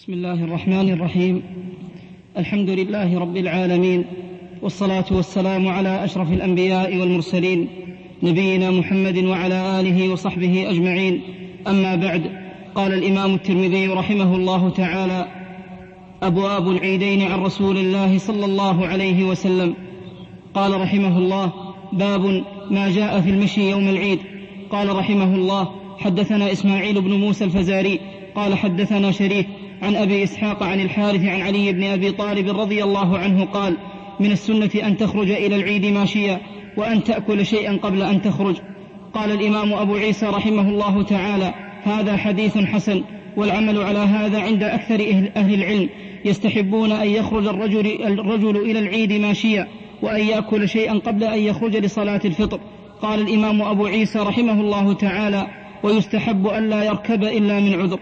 بسم الله الرحمن الرحيم. الحمد لله رب العالمين، والصلاة والسلام على أشرف الأنبياء والمرسلين نبينا محمد وعلى آله وصحبه أجمعين. أما بعد، قال الإمام الترمذي رحمه الله تعالى: أبواب العيدين عن رسول الله صلى الله عليه وسلم. قال رحمه الله: باب ما جاء في المشي يوم العيد. قال رحمه الله: حدثنا إسماعيل بن موسى الفزاري قال حدثنا شريك عن أبي إسحاق عن الحارث عن علي بن أبي طالب رضي الله عنه قال: من السنة أن تخرج إلى العيد ماشيا وأن تأكل شيئا قبل أن تخرج. قال الإمام أبو عيسى رحمه الله تعالى: هذا حديث حسن، والعمل على هذا عند أكثر أهل العلم، يستحبون أن يخرج الرجل إلى العيد ماشيا وأن يأكل شيئا قبل أن يخرج لصلاة الفطر. قال الإمام أبو عيسى رحمه الله تعالى: ويستحب أن لا يركب إلا من عذر.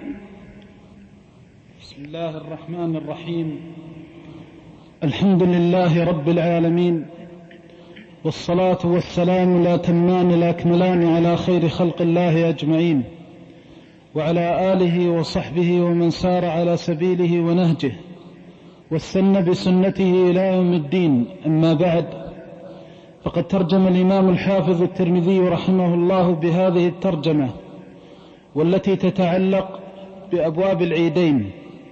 بسم الله الرحمن الرحيم. الحمد لله رب العالمين، والصلاة والسلام لا تمان لا أكملان على خير خلق الله أجمعين، وعلى آله وصحبه ومن سار على سبيله ونهجه واستنى بسنته إلى يوم الدين. أما بعد، فقد ترجم الإمام الحافظ الترمذي رحمه الله بهذه الترجمة، والتي تتعلق بأبواب العيدين،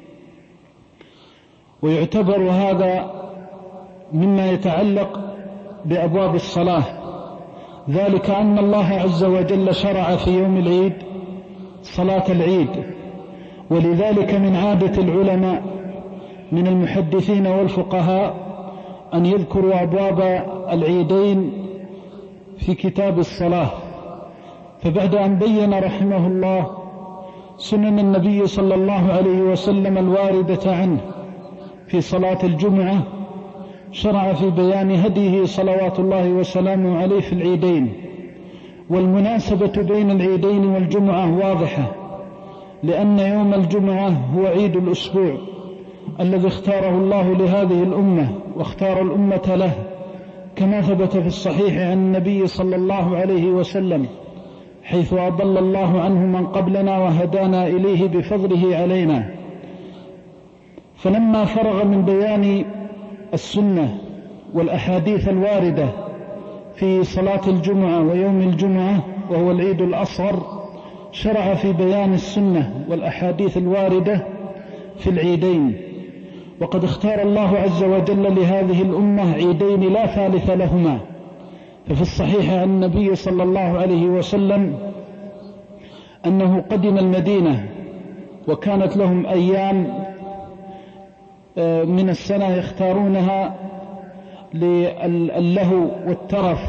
ويعتبر هذا مما يتعلق بأبواب الصلاة، ذلك أن الله عز وجل شرع في يوم العيد صلاة العيد، ولذلك من عادة العلماء من المحدثين والفقهاء أن يذكروا أبواب العيدين في كتاب الصلاة. فبعد أن بين رحمه الله سنن النبي صلى الله عليه وسلم الواردة عنه في صلاة الجمعة، شرع في بيان هديه صلوات الله وسلامه عليه في العيدين. والمناسبة بين العيدين والجمعة واضحة، لأن يوم الجمعة هو عيد الأسبوع الذي اختاره الله لهذه الأمة واختار الأمة له، كما ثبت في الصحيح عن النبي صلى الله عليه وسلم، حيث أضل الله عنه من قبلنا وهدانا إليه بفضله علينا. فلما فرغ من بيان السنة والأحاديث الواردة في صلاة الجمعة ويوم الجمعة وهو العيد الأصغر، شرع في بيان السنة والأحاديث الواردة في العيدين. وقد اختار الله عز وجل لهذه الأمة عيدين لا ثالث لهما. ففي الصحيح عن النبي صلى الله عليه وسلم أنه قدم المدينة وكانت لهم أيام من السنة يختارونها للهو والترف،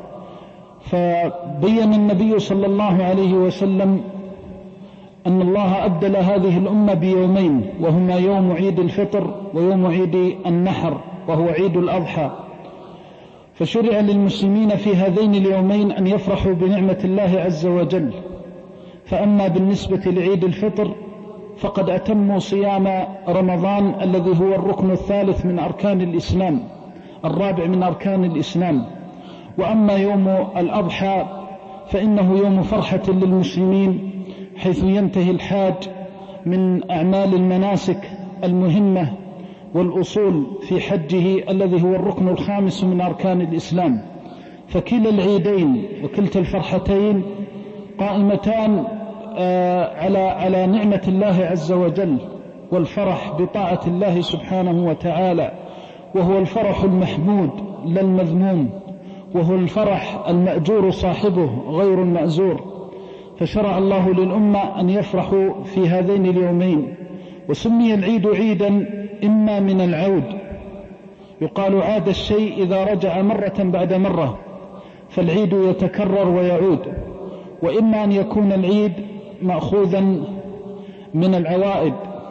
فبين النبي صلى الله عليه وسلم أن الله أبدل هذه الأمة بيومين، وهما يوم عيد الفطر ويوم عيد النحر وهو عيد الأضحى. فشرع للمسلمين في هذين اليومين أن يفرحوا بنعمة الله عز وجل. فأما بالنسبة لعيد الفطر فقد أتموا صيام رمضان الذي هو الركن الثالث من أركان الإسلام، الرابع من أركان الإسلام. وأما يوم الأضحى فإنه يوم فرحة للمسلمين، حيث ينتهي الحاج من أعمال المناسك المهمة والأصول في حجه الذي هو الركن الخامس من أركان الإسلام. فكلا العيدين وكلتا الفرحتين قائمتان على نعمة الله عز وجل والفرح بطاعة الله سبحانه وتعالى، وهو الفرح المحمود لا المذموم، وهو الفرح المأجور صاحبه غير المأزور. فشرع الله للأمة أن يفرحوا في هذين اليومين. وسمي العيد عيدا إما من العود، يقال عاد الشيء إذا رجع مرة بعد مرة، فالعيد يتكرر ويعود. وإما أن يكون العيد مأخوذا من العوائد،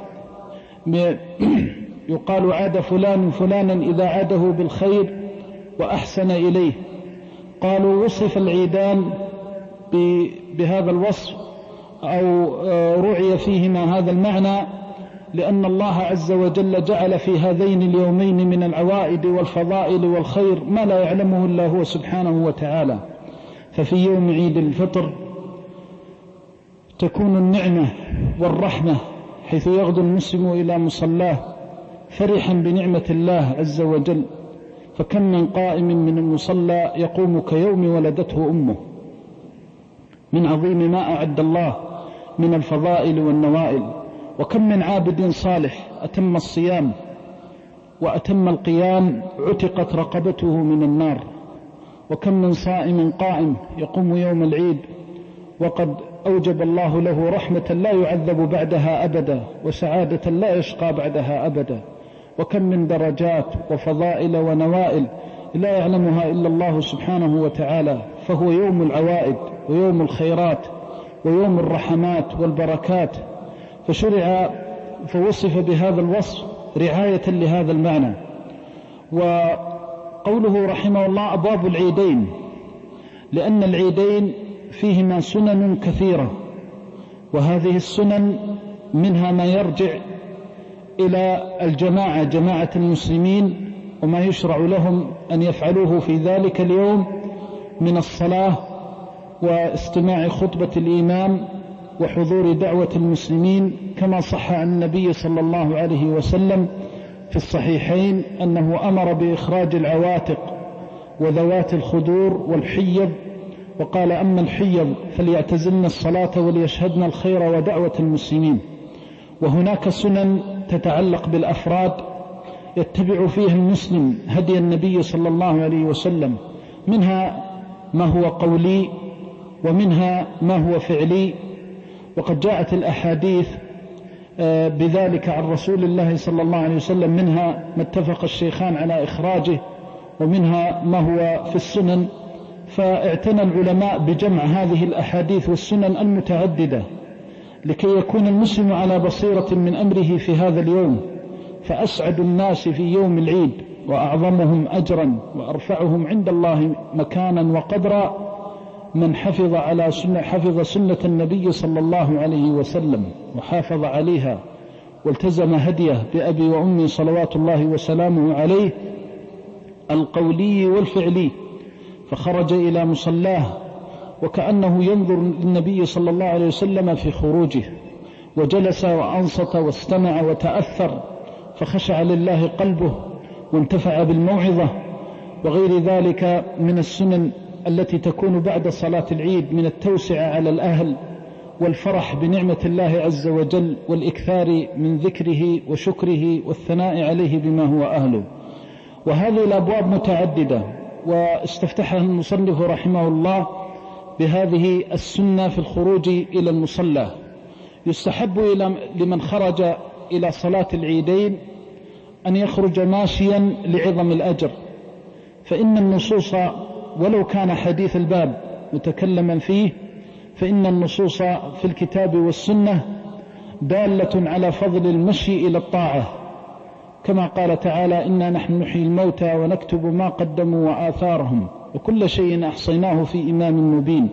يقال عاد فلان فلانا إذا عاده بالخير وأحسن إليه. قالوا وصف العيدان بهذا الوصف أو رعي فيهما هذا المعنى لأن الله عز وجل جعل في هذين اليومين من العوائد والفضائل والخير ما لا يعلمه إلا هو سبحانه وتعالى. ففي يوم عيد الفطر تكون النعمة والرحمة حيث يغدو المسلم إلى مصلاه فرحا بنعمة الله عز وجل، فكم من قائم من المصلى يقوم كيوم ولدته أمه، من عظيم ما أعد الله من الفضائل والنوائل. وكم من عابد صالح أتم الصيام وأتم القيام عتقت رقبته من النار. وكم من صائم قائم يقوم يوم العيد وقد أوجب الله له رحمة لا يعذب بعدها أبدا، وسعادة لا يشقى بعدها أبدا. وكم من درجات وفضائل ونوائل لا يعلمها إلا الله سبحانه وتعالى. فهو يوم العوائد ويوم الخيرات ويوم الرحمات والبركات، فوصف بهذا الوصف رعاية لهذا المعنى. وقوله رحمه الله أبواب العيدين، لأن العيدين فيهما سنن كثيرة، وهذه السنن منها ما يرجع إلى الجماعة، جماعة المسلمين، وما يشرع لهم أن يفعلوه في ذلك اليوم من الصلاة واستماع خطبة الإمام وحضور دعوة المسلمين، كما صح عن النبي صلى الله عليه وسلم في الصحيحين أنه أمر بإخراج العواتق وذوات الخدور والحيض، وقال أما الحيض فليعتزلن الصلاة وليشهدن الخير ودعوة المسلمين. وهناك سنن تتعلق بالأفراد يتبع فيها المسلم هدي النبي صلى الله عليه وسلم، منها ما هو قولي ومنها ما هو فعلي، وقد جاءت الأحاديث بذلك عن رسول الله صلى الله عليه وسلم، منها ما اتفق الشيخان على إخراجه، ومنها ما هو في السنن. فاعتنى العلماء بجمع هذه الأحاديث والسنن المتعددة لكي يكون المسلم على بصيرة من أمره في هذا اليوم. فأسعد الناس في يوم العيد وأعظمهم أجرا وأرفعهم عند الله مكانا وقدرا من حفظ سنة النبي صلى الله عليه وسلم وحافظ عليها والتزم هديه بأبي وأمي صلوات الله وسلامه عليه القولي والفعلي، فخرج إلى مصلاه وكأنه ينظر للنبي صلى الله عليه وسلم في خروجه، وجلس وأنصت واستمع وتأثر، فخشع لله قلبه وانتفع بالموعظة. وغير ذلك من السنن التي تكون بعد صلاة العيد من التوسع على الأهل والفرح بنعمة الله عز وجل والإكثار من ذكره وشكره والثناء عليه بما هو أهله. وهذه الأبواب متعددة، واستفتحها المصنف رحمه الله بهذه السنة في الخروج إلى المصلى. يستحب لمن خرج إلى صلاة العيدين أن يخرج ماشيا لعظم الأجر، فإن النصوص ولو كان حديث الباب متكلما فيه، فإن النصوص في الكتاب والسنة دالة على فضل المشي إلى الطاعة، كما قال تعالى إنا نحن نحيي الموتى ونكتب ما قدموا وآثارهم وكل شيء أحصيناه في إمام مبين.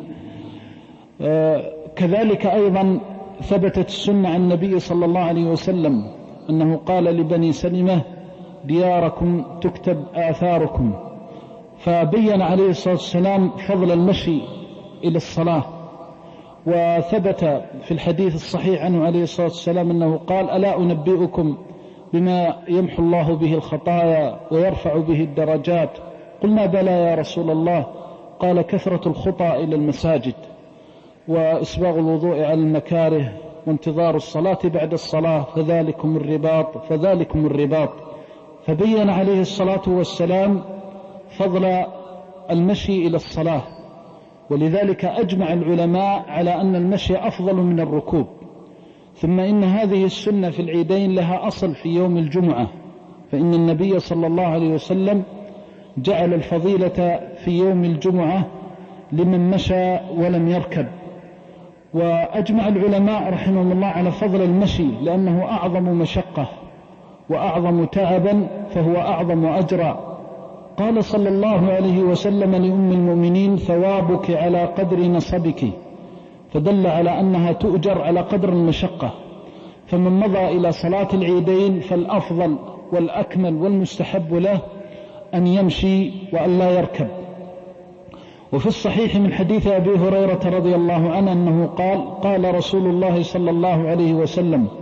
كذلك أيضا ثبتت السنة عن النبي صلى الله عليه وسلم أنه قال لبني سلمة دياركم تكتب آثاركم، فبين عليه الصلاة والسلام فضل المشي إلى الصلاة. وثبت في الحديث الصحيح عنه عليه الصلاة والسلام أنه قال ألا أنبئكم بما يمحو الله به الخطايا ويرفع به الدرجات؟ قلنا بلى يا رسول الله، قال كثرة الخطى إلى المساجد وإسباغ الوضوء على المكاره وانتظار الصلاة بعد الصلاة فذلكم الرباط. فبين عليه الصلاة والسلام فضل المشي إلى الصلاة، ولذلك أجمع العلماء على أن المشي أفضل من الركوب. ثم إن هذه السنة في العيدين لها أصل في يوم الجمعة، فإن النبي صلى الله عليه وسلم جعل الفضيلة في يوم الجمعة لمن مشى ولم يركب. وأجمع العلماء رحمهم الله على فضل المشي لأنه أعظم مشقة وأعظم تعبا، فهو أعظم أجرا. قال صلى الله عليه وسلم لأم المؤمنين ثوابك على قدر نصبك، فدل على أنها تؤجر على قدر المشقة. فمن مضى إلى صلاة العيدين فالأفضل والأكمل والمستحب له أن يمشي وأن لا يركب. وفي الصحيح من حديث أبي هريرة رضي الله عنه أنه قال رسول الله صلى الله عليه وسلم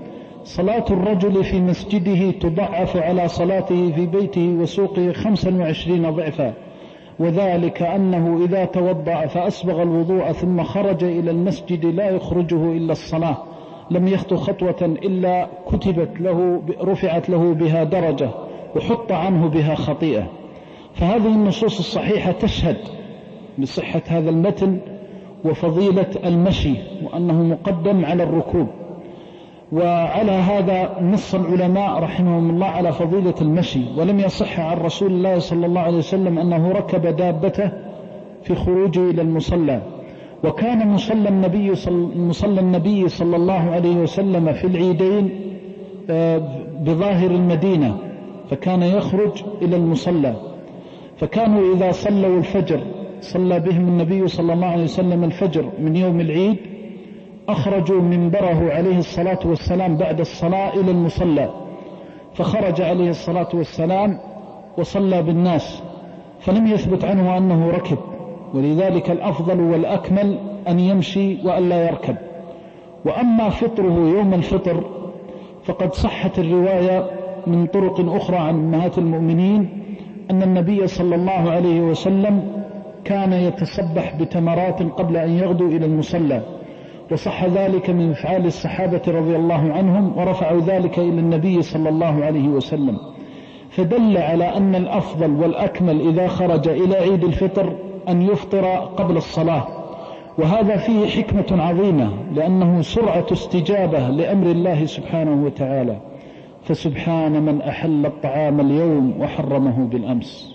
صلاة الرجل في مسجده تضعف على صلاته في بيته وسوقه 25 ضعفا، وذلك أنه إذا توضأ فأسبغ الوضوء ثم خرج إلى المسجد لا يخرجه إلا الصلاة لم يخطو خطوة إلا رفعت له بها درجة وحط عنه بها خطيئة. فهذه النصوص الصحيحة تشهد بصحة هذا المتن وفضيلة المشي وأنه مقدم على الركوب. وعلى هذا نص العلماء رحمهم الله على فضيلة المشي، ولم يصح عن رسول الله صلى الله عليه وسلم أنه ركب دابته في خروجه إلى المصلى. وكان مصلى النبي صلى الله عليه وسلم في العيدين بظاهر المدينة، فكان يخرج إلى المصلى، فكانوا إذا صلوا الفجر صلى بهم النبي صلى الله عليه وسلم الفجر من يوم العيد، أخرجوا منبره عليه الصلاة والسلام بعد الصلاة إلى المصلى، فخرج عليه الصلاة والسلام وصلى بالناس، فلم يثبت عنه أنه ركب، ولذلك الأفضل والأكمل أن يمشي وألا يركب. وأما فطره يوم الفطر فقد صحت الرواية من طرق أخرى عن أمهات المؤمنين أن النبي صلى الله عليه وسلم كان يتصبح بتمرات قبل أن يغدو إلى المصلى، وصح ذلك من أفعال الصحابة رضي الله عنهم، ورفعوا ذلك إلى النبي صلى الله عليه وسلم، فدل على أن الأفضل والأكمل إذا خرج إلى عيد الفطر أن يفطر قبل الصلاة. وهذا فيه حكمة عظيمة، لأنه سرعة استجابة لأمر الله سبحانه وتعالى، فسبحان من أحل الطعام اليوم وحرمه بالأمس.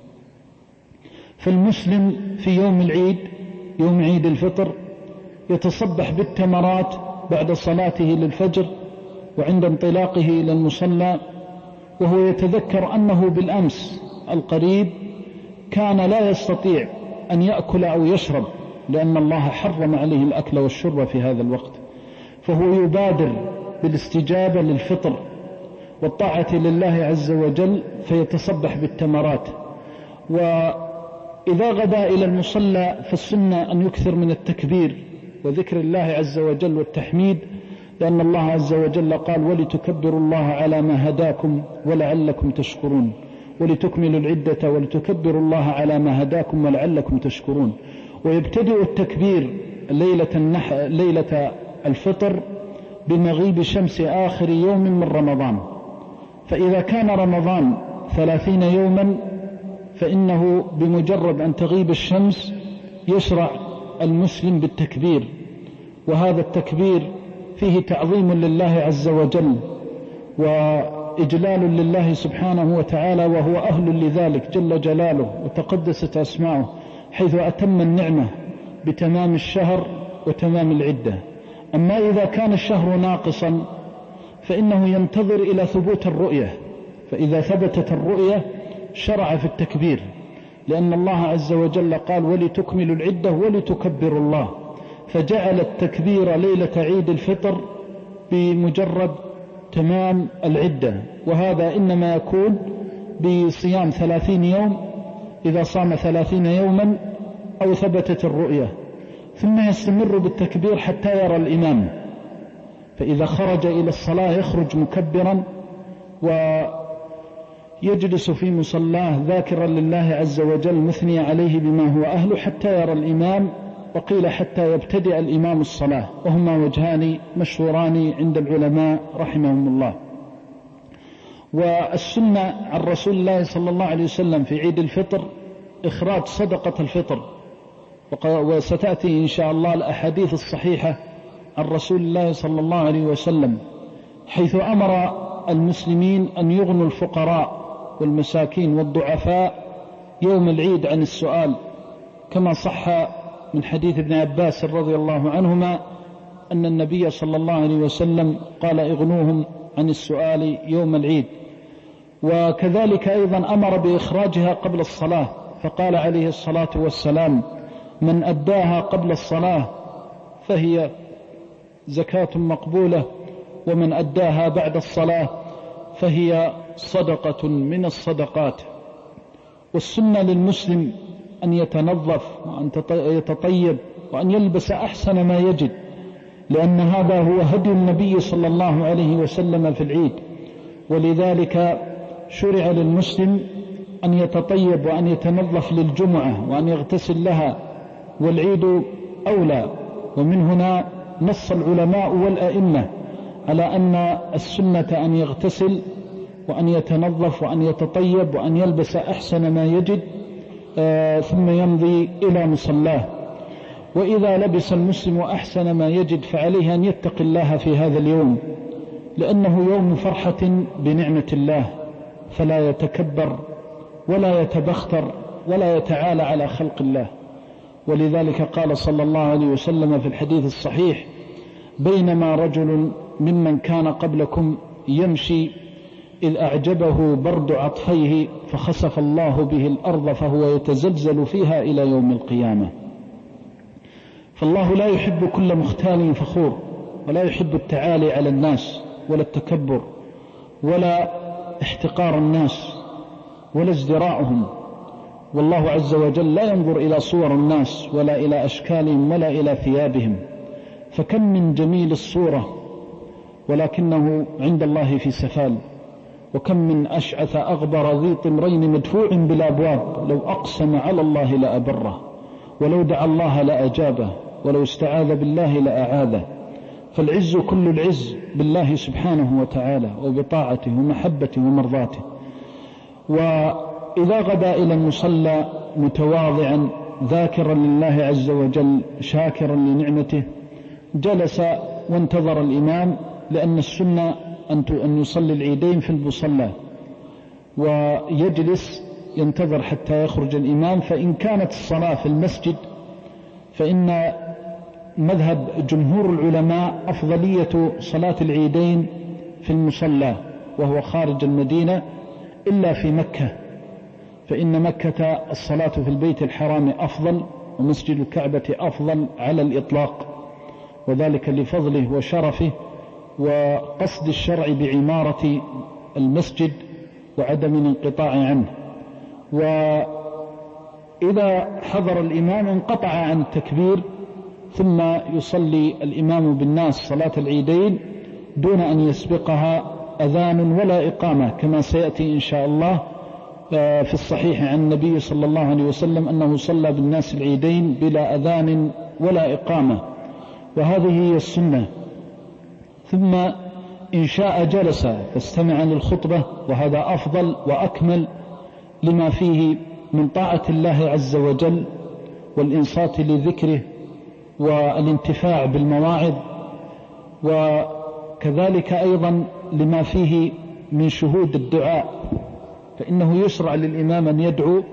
فالمسلم في يوم العيد، يوم عيد الفطر، يتصبح بالتمرات بعد صلاته للفجر وعند انطلاقه إلى المصلى، وهو يتذكر أنه بالأمس القريب كان لا يستطيع أن يأكل أو يشرب، لأن الله حرم عليه الأكل والشرب في هذا الوقت، فهو يبادر بالاستجابة للفطر والطاعة لله عز وجل، فيتصبح بالتمرات. وإذا غدا إلى المصلى فالسنة أن يكثر من التكبير وذكر الله عز وجل والتحميد، لأن الله عز وجل قال: ولتكبروا الله على ما هداكم ولعلكم تشكرون، ولتكملوا العدة ولتكبروا الله على ما هداكم ولعلكم تشكرون. ويبتدئ التكبير ليلة الفطر بمغيب شمس آخر يوم من رمضان، فإذا كان رمضان 30 يوما فإنه بمجرد أن تغيب الشمس يشرع المسلم بالتكبير، وهذا التكبير فيه تعظيم لله عز وجل وإجلال لله سبحانه وتعالى، وهو أهل لذلك جل جلاله وتقدست أسماؤه، حيث أتم النعمة بتمام الشهر وتمام العدة. أما إذا كان الشهر ناقصا فإنه ينتظر إلى ثبوت الرؤية، فإذا ثبتت الرؤية شرع في التكبير، لأن الله عز وجل قال: ولتكملوا العدة ولتكبروا الله، فجعل التكبير ليلة عيد الفطر بمجرد تمام العدة. وهذا إنما يكون بصيام 30 يوم، إذا صام 30 يوما أو ثبتت الرؤية، ثم يستمر بالتكبير حتى يرى الإمام، فإذا خرج إلى الصلاة يخرج مكبرا ويجلس في مصلاه ذاكرا لله عز وجل مثني عليه بما هو أهله حتى يرى الإمام، وقيل حتى يبتدئ الإمام الصلاة، وهما وجهان مشهوران عند العلماء رحمهم الله. والسنة عن رسول الله صلى الله عليه وسلم في عيد الفطر إخراج صدقة الفطر، وستأتي إن شاء الله الأحاديث الصحيحة عن رسول الله صلى الله عليه وسلم، حيث أمر المسلمين أن يغنوا الفقراء والمساكين والضعفاء يوم العيد عن السؤال، كما صح من حديث ابن عباس رضي الله عنهما أن النبي صلى الله عليه وسلم قال: اغنوهم عن السؤال يوم العيد. وكذلك أيضا أمر بإخراجها قبل الصلاة، فقال عليه الصلاة والسلام: من أداها قبل الصلاة فهي زكاة مقبولة، ومن أداها بعد الصلاة فهي صدقة من الصدقات. والسنة للمسلم أن يتنظف وأن يتطيب وأن يلبس أحسن ما يجد، لأن هذا هو هدي النبي صلى الله عليه وسلم في العيد. ولذلك شرع للمسلم أن يتطيب وأن يتنظف للجمعة وأن يغتسل لها، والعيد أولى. ومن هنا نص العلماء والأئمة على أن السنة أن يغتسل وأن يتنظف وأن يتطيب وأن يلبس أحسن ما يجد ثم يمضي إلى مصلاه. وإذا لبس المسلم أحسن ما يجد فعليه أن يتقي الله في هذا اليوم، لأنه يوم فرحة بنعمة الله، فلا يتكبر ولا يتبختر ولا يتعالى على خلق الله. ولذلك قال صلى الله عليه وسلم في الحديث الصحيح: بينما رجل ممن كان قبلكم يمشي إذ أعجبه برد عطفيه فخسف الله به الأرض فهو يتزلزل فيها إلى يوم القيامة. فالله لا يحب كل مختال فخور، ولا يحب التعالي على الناس ولا التكبر ولا احتقار الناس ولا ازدراءهم. والله عز وجل لا ينظر إلى صور الناس ولا إلى أشكالهم ولا إلى ثيابهم، فكم من جميل الصورة ولكنه عند الله في سفال، وكم من أشعث أغبر ذي طمرين مدفوع بالأبواب لو أقسم على الله لأبره، ولو دعا الله لأجابه، ولو استعاذ بالله لأعاذه. فالعز كل العز بالله سبحانه وتعالى وبطاعته ومحبته ومرضاته. وإذا غدا إلى المصلى متواضعا ذاكرا لله عز وجل شاكرا لنعمته جلس وانتظر الإمام، لأن السنة أن يصلي العيدين في المصلى، ويجلس ينتظر حتى يخرج الإمام. فإن كانت الصلاة في المسجد فإن مذهب جمهور العلماء أفضلية صلاة العيدين في المصلى وهو خارج المدينة، إلا في مكة، فإن مكة الصلاة في البيت الحرام أفضل، ومسجد الكعبة أفضل على الإطلاق، وذلك لفضله وشرفه وقصد الشرع بعمارة المسجد وعدم الانقطاع عنه. وإذا حضر الإمام انقطع عن التكبير، ثم يصلي الإمام بالناس صلاة العيدين دون أن يسبقها أذان ولا إقامة، كما سيأتي إن شاء الله في الصحيح عن النبي صلى الله عليه وسلم أنه صلى بالناس العيدين بلا أذان ولا إقامة، وهذه هي السنة. ثم إن شاء جلس فاستمع للخطبة، وهذا أفضل وأكمل لما فيه من طاعة الله عز وجل والإنصات لذكره والانتفاع بالمواعظ، وكذلك أيضا لما فيه من شهود الدعاء، فإنه يشرع للإمام أن يدعو،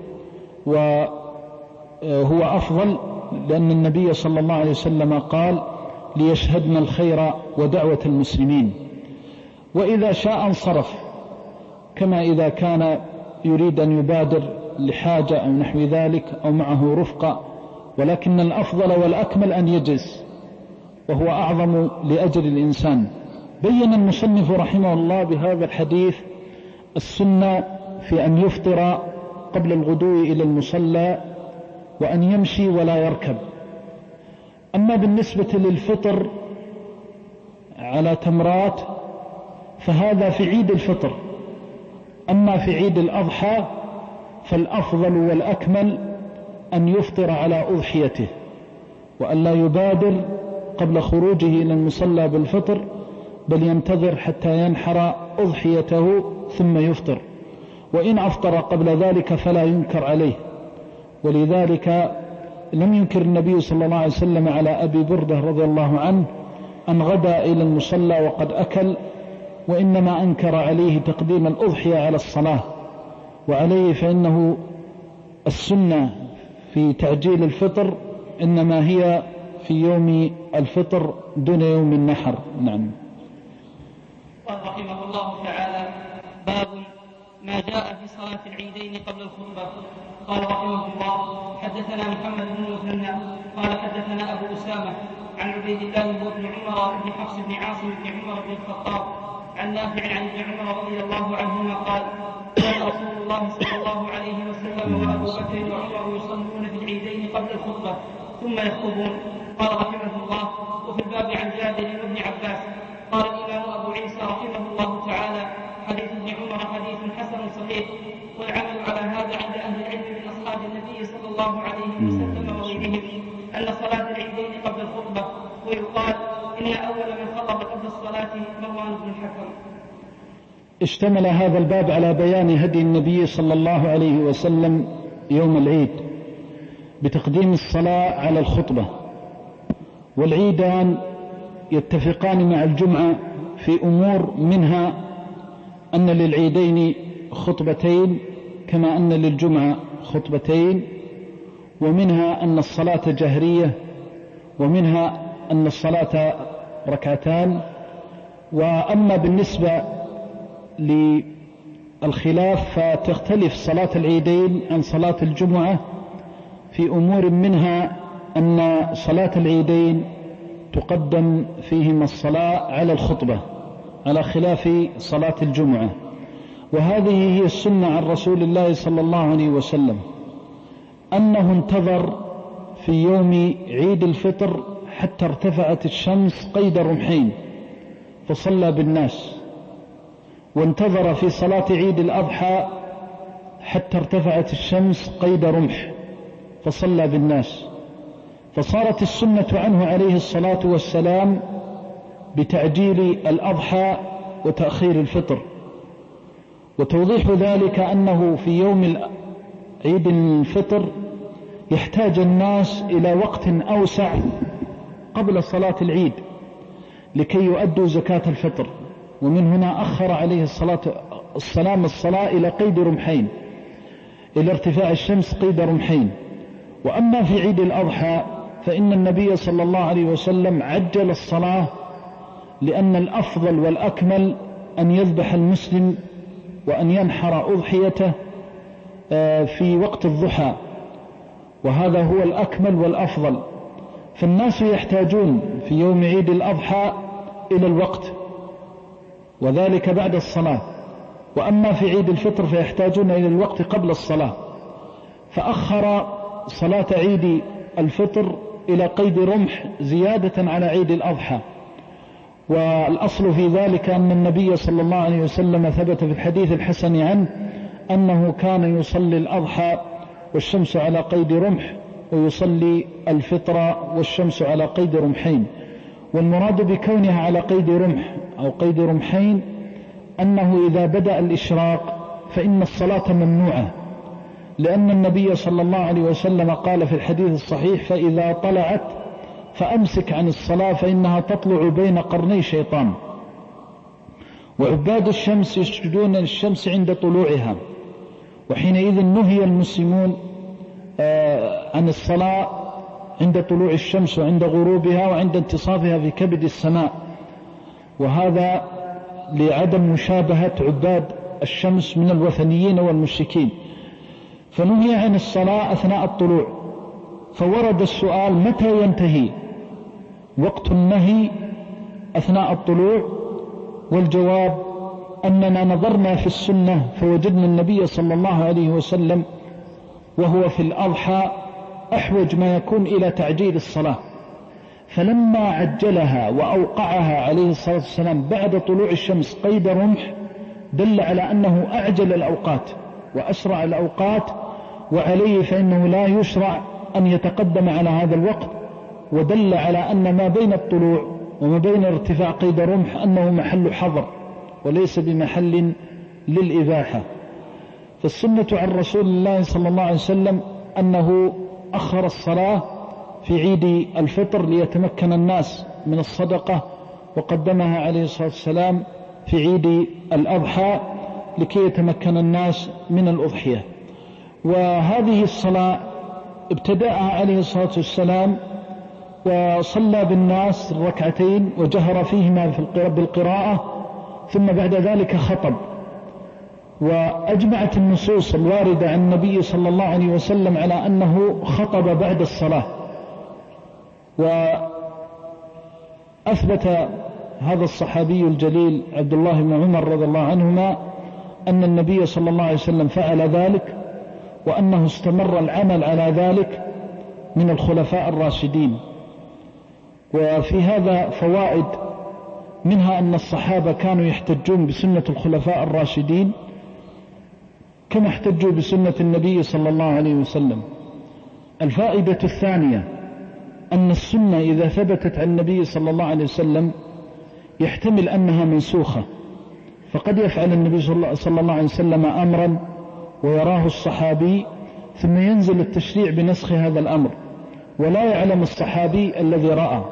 وهو أفضل، لأن النبي صلى الله عليه وسلم قال: ليشهدنا الخير ودعوة المسلمين. وإذا شاء انصرف، كما إذا كان يريد أن يبادر لحاجة أو نحو ذلك أو معه رفقة، ولكن الأفضل والأكمل أن يجلس، وهو أعظم لأجل الإنسان. بين المصنف رحمه الله بهذا الحديث السنة في أن يفطر قبل الغدو إلى المصلى، وأن يمشي ولا يركب. أما بالنسبة للفطر على تمرات فهذا في عيد الفطر. أما في عيد الأضحى فالأفضل والأكمل أن يفطر على أضحيته، وأن لا يبادر قبل خروجه إلى المصلى بالفطر، بل ينتظر حتى ينحر أضحيته ثم يفطر. وإن أفطر قبل ذلك فلا ينكر عليه. ولذلك لم ينكر النبي صلى الله عليه وسلم على أبي بردة رضي الله عنه أن غدا إلى المصلى وقد أكل، وإنما أنكر عليه تقديم الأضحية على الصلاة. وعليه فإنه السنة في تعجيل الفطر إنما هي في يوم الفطر دون يوم النحر. نعم. قال رحمه الله تعالى: باب ما جاء في صلاة العيدين قبل الخطبة. قال رحمه الله: حدثنا محمد بن المثنى قال حدثنا أبو أسامة عن عبيد الله بن عمر بن حفص بن عاصم بن عمر بن الخطاب عن نافع عن ابن عمر رضي الله عنهما قال: كان رسول الله صلى الله عليه وسلم وأبو بكر وعمر يصلون في العيدين قبل الخطبة، ثم يخطبون. قال رحمه الله: وفي الباب عن جابر بن عباس. قال الإمام أبو عيسى رحمه الله تعالى: حديث ابن عمر حديث حسن صحيح، والعمل على هذا عند أهل العلم من أصحاب النبي صلى الله عليه وسلم وغيرهم أن صلاة العيدين قبل الخطبة، ويقال إن أول من خطب قبل الصلاة مروان بن الحكم. اشتمل هذا الباب على بيان هدي النبي صلى الله عليه وسلم يوم العيد بتقديم الصلاة على الخطبة، والعيدان يتفقان مع الجمعة في أمور، منها أن للعيدين خطبتين كما أن للجمعة خطبتين، ومنها أن الصلاة جهرية، ومنها أن الصلاة ركعتان. وأما بالنسبة للخلاف فتختلف صلاة العيدين عن صلاة الجمعة في أمور، منها أن صلاة العيدين تقدم فيهما الصلاة على الخطبة على خلاف صلاة الجمعة، وهذه هي السنة عن رسول الله صلى الله عليه وسلم، أنه انتظر في يوم عيد الفطر حتى ارتفعت الشمس قيد رمحين فصلى بالناس، وانتظر في صلاة عيد الأضحى حتى ارتفعت الشمس قيد رمح فصلى بالناس. فصارت السنة عنه عليه الصلاة والسلام بتعجيل الأضحى وتأخير الفطر. وتوضيح ذلك أنه في يوم عيد الفطر يحتاج الناس إلى وقت أوسع قبل صلاة العيد لكي يؤدوا زكاة الفطر، ومن هنا أخر عليه الصلاة إلى قيد رمحين، إلى ارتفاع الشمس قيد رمحين. وأما في عيد الأضحى فإن النبي صلى الله عليه وسلم عجل الصلاة، لأن الأفضل والأكمل أن يذبح المسلم وأن ينحر أضحيته في وقت الضحى، وهذا هو الأكمل والأفضل. فالناس يحتاجون في يوم عيد الأضحى إلى الوقت، وذلك بعد الصلاة. وأما في عيد الفطر فيحتاجون إلى الوقت قبل الصلاة، فأخر صلاة عيد الفطر إلى قيد رمح زيادة على عيد الأضحى. والأصل في ذلك أن النبي صلى الله عليه وسلم ثبت في الحديث الحسن عنه أنه كان يصلي الأضحى والشمس على قيد رمح، ويصلي الفطر والشمس على قيد رمحين. والمراد بكونها على قيد رمح أو قيد رمحين أنه إذا بدأ الإشراق فإن الصلاة ممنوعة، لأن النبي صلى الله عليه وسلم قال في الحديث الصحيح: فإذا طلعت فأمسك عن الصلاة فإنها تطلع بين قرني شيطان. وعباد الشمس يسجدون للشمس عند طلوعها، وحينئذ نهي المسلمون عن الصلاة عند طلوع الشمس وعند غروبها وعند انتصافها في كبد السماء، وهذا لعدم مشابهة عباد الشمس من الوثنيين والمشركين. فنهي عن الصلاة أثناء الطلوع. فورد السؤال: متى ينتهي وقت النهي أثناء الطلوع؟ والجواب أننا نظرنا في السنة فوجدنا النبي صلى الله عليه وسلم وهو في الأضحى أحوج ما يكون إلى تعجيل الصلاة، فلما عجلها وأوقعها عليه الصلاة والسلام بعد طلوع الشمس قيد رمح دل على أنه أعجل الأوقات وأسرع الأوقات، وعليه فإنه لا يشرع أن يتقدم على هذا الوقت. ودل على أن ما بين الطلوع وما بين ارتفاع قيد رمح أنه محل حظر وليس بمحل للإباحة. فالسنة عن رسول الله صلى الله عليه وسلم أنه أخر الصلاة في عيد الفطر ليتمكن الناس من الصدقة، وقدمها عليه الصلاة والسلام في عيد الأضحى لكي يتمكن الناس من الأضحية. وهذه الصلاة ابتدأها عليه الصلاة والسلام وصلى بالناس الركعتين وجهر فيهما بالقراءة، ثم بعد ذلك خطب. وأجمعت النصوص الواردة عن النبي صلى الله عليه وسلم على أنه خطب بعد الصلاة. وأثبت هذا الصحابي الجليل عبد الله بن عمر رضي الله عنهما أن النبي صلى الله عليه وسلم فعل ذلك، وأنه استمر العمل على ذلك، من الخلفاء الراشدين. وفي هذا فوائد، منها أن الصحابة كانوا يحتجون بسنة الخلفاء الراشدين كما احتجوا بسنة النبي صلى الله عليه وسلم. الفائدة الثانية أن السنة إذا ثبتت عن النبي صلى الله عليه وسلم يحتمل أنها منسوخة، فقد يفعل النبي صلى الله عليه وسلم أمرا ويراه الصحابي ثم ينزل التشريع بنسخ هذا الأمر ولا يعلم الصحابي الذي رأى.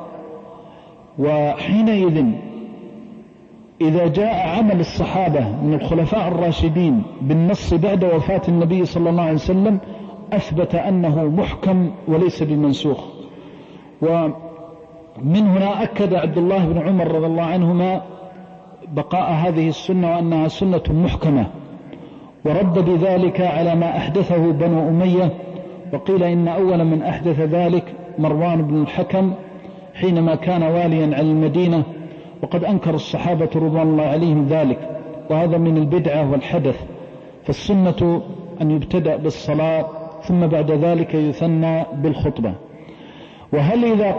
وحينئذ إذا جاء عمل الصحابة من الخلفاء الراشدين بالنص بعد وفاة النبي صلى الله عليه وسلم أثبت أنه محكم وليس بمنسوخ. ومن هنا أكد عبد الله بن عمر رضي الله عنهما بقاء هذه السنة وأنها سنة محكمة، ورد بذلك على ما أحدثه بنو أمية، وقيل إن أول من أحدث ذلك مروان بن الحكم حينما كان واليا على المدينة، وقد أنكر الصحابة رضوان الله عليهم ذلك، وهذا من البدعة والحدث. فالسنة أن يبتدأ بالصلاة ثم بعد ذلك يثنى بالخطبة. وهل إذا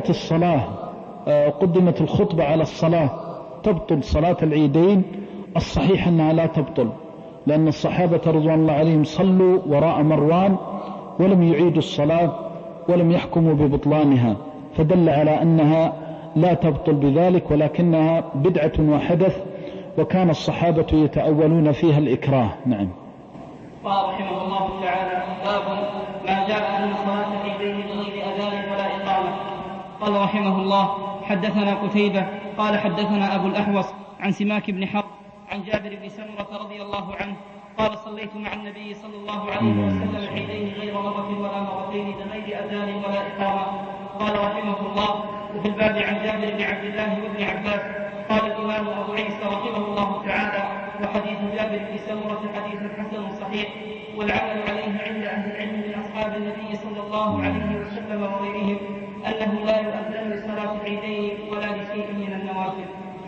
قدمت الخطبة على الصلاة تبطل صلاة العيدين؟ الصحيح أنها لا تبطل، لأن الصحابة رضوان الله عليهم صلوا وراء مروان ولم يعيدوا الصلاة ولم يحكموا ببطلانها، فدل على أنها لا تبطل بذلك، ولكنها بدعة وحدث، وكان الصحابة يتأولون فيها الإكراه. نعم. قال رحمه الله تعالى: باب ما جاء أن صلاة العيدين بغير أذان ولا إقامة. قال رحمه الله: حدثنا قتيبة قال حدثنا أبو الأحوص عن سماك بن حرب عن جابر بن سمرة رضي الله عنه قال: صليت مع النبي صلى الله عليه وسلم العيدين غير مرة ولا مرتين بغير أذان ولا إقامة. قال رحمه الله: وفي الباب عن جابر بن عبد الله وابن عباس. قال الإمام أبو عيسى رحمه الله تعالى: وحديث جابر بن سمرة حديث حسن صحيح، والعمل عليه عند أهل العلم من أصحاب النبي صلى الله عليه وسلم وغيرهم أنه لا يؤذن لصلاة العيدين ولا لشيء من النوافل.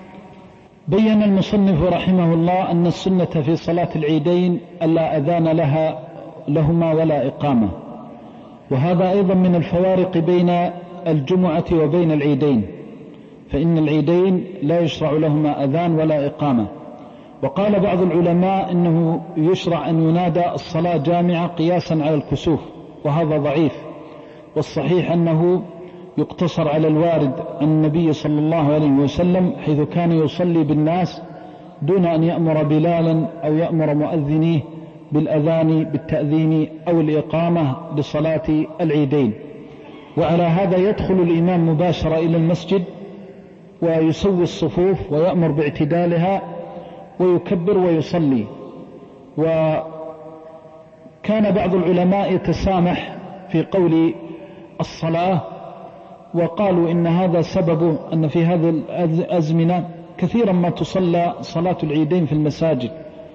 بين المصنف رحمه الله أن السنة في صلاة العيدين ألا أذان لهما ولا إقامة، وهذا أيضا من الفوارق بين الجمعة وبين العيدين، فإن العيدين لا يشرع لهما أذان ولا إقامة. وقال بعض العلماء إنه يشرع أن ينادى الصلاة جامعة قياسا على الكسوف، وهذا ضعيف، والصحيح أنه يقتصر على الوارد عن النبي صلى الله عليه وسلم، حيث كان يصلي بالناس دون أن يأمر بلالا أو يأمر مؤذنيه بالأذان بالتأذين أو الإقامة لصلاة العيدين. وعلى هذا يدخل الإمام مباشرة إلى المسجد ويسوي الصفوف ويأمر باعتدالها ويكبر ويصلي. وكان بعض العلماء يتسامح في قول الصلاة، وقالوا إن هذا سبب أن في هذه الأزمنة كثيرا ما تصلى صلاة العيدين في المساجد،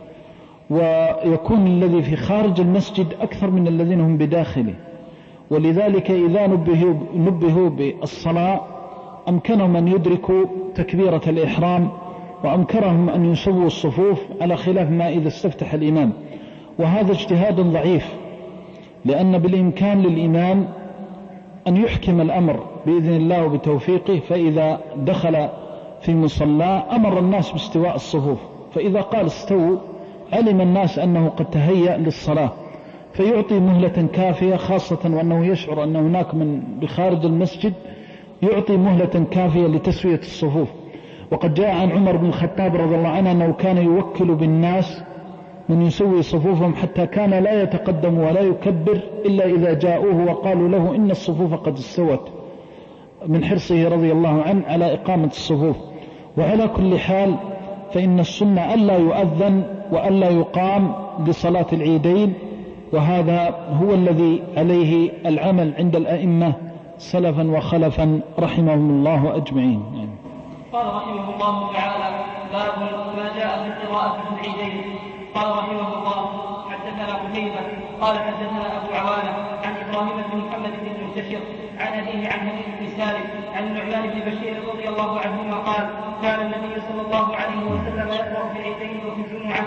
ويكون الذي في خارج المسجد أكثر من الذين هم بداخله، ولذلك إذا نبهوا بالصلاة أمكنهم أن يدركوا تكبيرة الإحرام، وأمكنهم أن يسووا الصفوف، على خلاف ما إذا استفتح الإمام. وهذا اجتهاد ضعيف، لأن بالإمكان للإمام أن يحكم الأمر بإذن الله وبتوفيقه، فإذا دخل في مصلاه أمر الناس باستواء الصفوف، فإذا قال استووا علم الناس أنه قد تهيأ للصلاة، فيعطي مهلة كافية، خاصة وأنه يشعر أن هناك من بخارج المسجد، يعطي مهلة كافية لتسوية الصفوف. وقد جاء عن عمر بن الخطاب رضي الله عنه أنه كان يوكل بالناس من يسوي صفوفهم، حتى كان لا يتقدم ولا يكبر إلا إذا جاءوه وقالوا له إن الصفوف قد استوت، من حرصه رضي الله عنه على إقامة الصفوف. وعلى كل حال فإن السنة ألا يؤذن وألا يقام لصلاة العيدين، وهذا هو الذي عليه العمل عند الأئمة سلفا وخلفا رحمهم الله أجمعين. قال رحمه الله تعالى: باب ما جاء في القراءة في العيدين. قال رحمه الله: حدثنا قتيبة قال حدثنا أبو عوانة عن إبراهيم بن محمد بن المنتشر عن أبيه عن حبيب بن سالم عن النعمان بن بشير رضي الله عنهما قال: كان النبي صلى الله عليه وسلم يقرأ في العيدين وفي الجمعة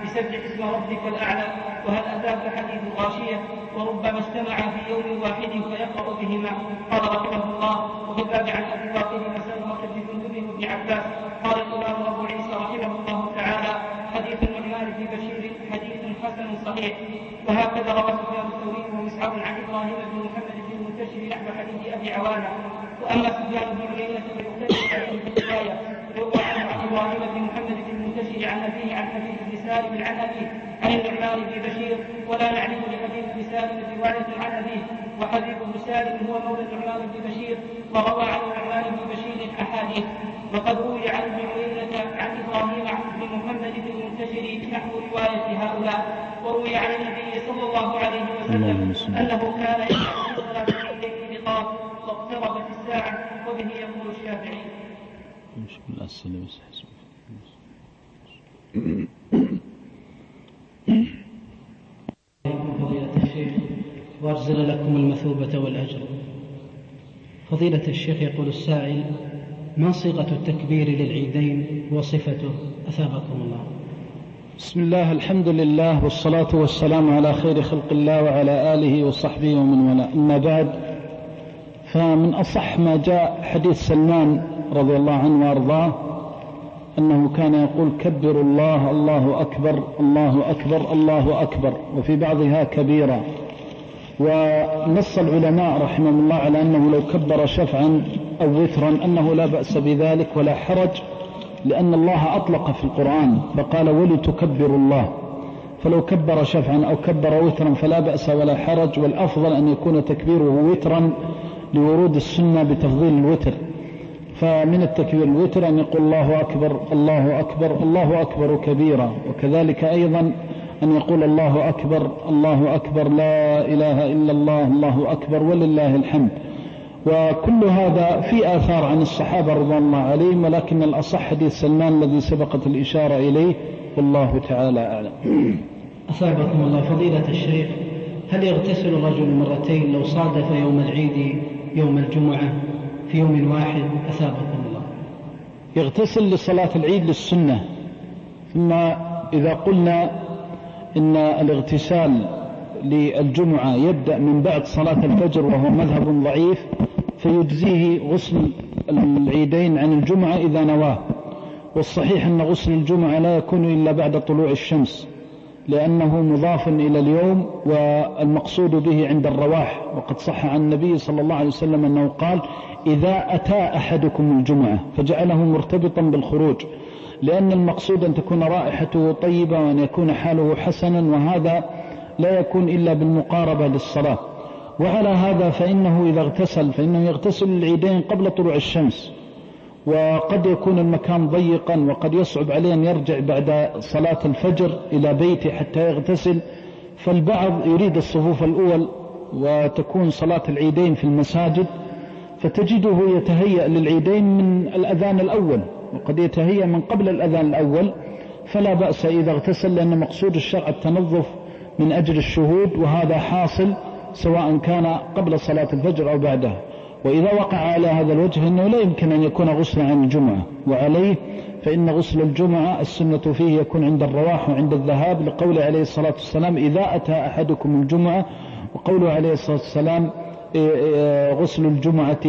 بسبح اسم ربك الأعلى وهل أتاك حديث الغاشية وربما اجتمع في يوم واحد فيقرأ بهما. قال رحمه الله: وفي الباب عن أبي واقد وسلمة بن جندب بن عباس. قال الإمام أبو عيسى رحمه الله تعالى: حديث النعمان بن بشير حديث حسن صحيح. وهكذا روى سفيان الثوري ومسعر عن إبراهيم بن محمد بن المنتشر نحو حديث أبي عوانة. وأما سفيان بن عيينة فيختلف عليه في الرواية، يروى عن إبراهيم بن محمد بن المنتشر عن أبيه عن حديث ابن سالم عن أبيه عن النعمان بن بشير، ولا نعلم لحديث ابن سالم رواية عن أبيه، وحديث ابن سالم هو مولى النعمان بن بشير، وروى عن النعمان بن بشير أحاديث. وقد روي عن ابن عيينة عن إبراهيم بن محمد بن المنتشر نحو رواية هؤلاء. وروي عن النبي صلى الله عليه وسلم أنه كان يشهد في صلاة العيدين بقاف واقتربت الساعة، وبه يقول الشافعي. فضيلة الشيخ وأرزل لكم المثوبة والأجر. فضيلة الشيخ يقول السائل: ما صيغة التكبير للعيدين وصفته أثابكم الله؟ بسم الله، الحمد لله، والصلاة والسلام على خير خلق الله وعلى آله وصحبه ومن والاه. أما بعد، فمن أصح ما جاء حديث سلمان رضي الله عنه وأرضاه أنه كان يقول: كبروا الله، الله أكبر، الله أكبر، الله أكبر، وفي بعضها كبيرا. ونص العلماء رحمهم الله على أنه لو كبر شفعا أو وترا أنه لا بأس بذلك ولا حرج، لأن الله أطلق في القرآن فقال: ولتكبروا الله. فلو كبر شفعا أو كبر وترا فلا بأس ولا حرج، والأفضل أن يكون تكبيره وترا لورود السنة بتفضيل الوتر. فمن التكبير الوتر أن يقول: الله أكبر، الله أكبر، الله أكبر كبيرا. وكذلك أيضا أن يقول: الله أكبر، الله أكبر، لا إله إلا الله، الله أكبر، ولله الحمد. وكل هذا في آثار عن الصحابة رضي الله عليهم، ولكن الأصح حديث سلمان الذي سبقت الإشارة إليه، والله تعالى أعلم. أثابكم الله. فضيلة الشيخ، هل يغتسل الرجل مرتين لو صادف يوم العيد يوم الجمعة في يوم واحد؟ أثابكم الله. يغتسل لصلاة العيد للسنة. ثم إذا قلنا إن الاغتسال للجمعة يبدأ من بعد صلاة الفجر وهو مذهب ضعيف، فيجزيه غسل العيدين عن الجمعة إذا نواه. والصحيح أن غسل الجمعة لا يكون إلا بعد طلوع الشمس، لأنه مضاف إلى اليوم والمقصود به عند الرواح. وقد صح عن النبي صلى الله عليه وسلم أنه قال: إذا أتى أحدكم الجمعة، فجعله مرتبطا بالخروج، لأن المقصود أن تكون رائحته طيبة وأن يكون حاله حسنا، وهذا لا يكون إلا بالمقاربة للصلاة. وعلى هذا فإنه إذا اغتسل فإنه يغتسل العيدين قبل طلوع الشمس، وقد يكون المكان ضيقا وقد يصعب عليه أن يرجع بعد صلاة الفجر إلى بيته حتى يغتسل، فالبعض يريد الصفوف الأول وتكون صلاة العيدين في المساجد، فتجده يتهيأ للعيدين من الأذان الأول، وقد يتهيأ من قبل الأذان الأول، فلا بأس إذا اغتسل، لأن مقصود الشرع التنظف من أجل الشهود، وهذا حاصل سواء كان قبل صلاة الفجر أو بعدها. وإذا وقع على هذا الوجه أنه لا يمكن أن يكون غسلا عن الجمعة، وعليه فإن غسل الجمعة السنة فيه يكون عند الرواح وعند الذهاب، لقوله عليه الصلاة والسلام: إذا أتى أحدكم الجمعة. وقوله عليه الصلاة والسلام: غسل الجمعة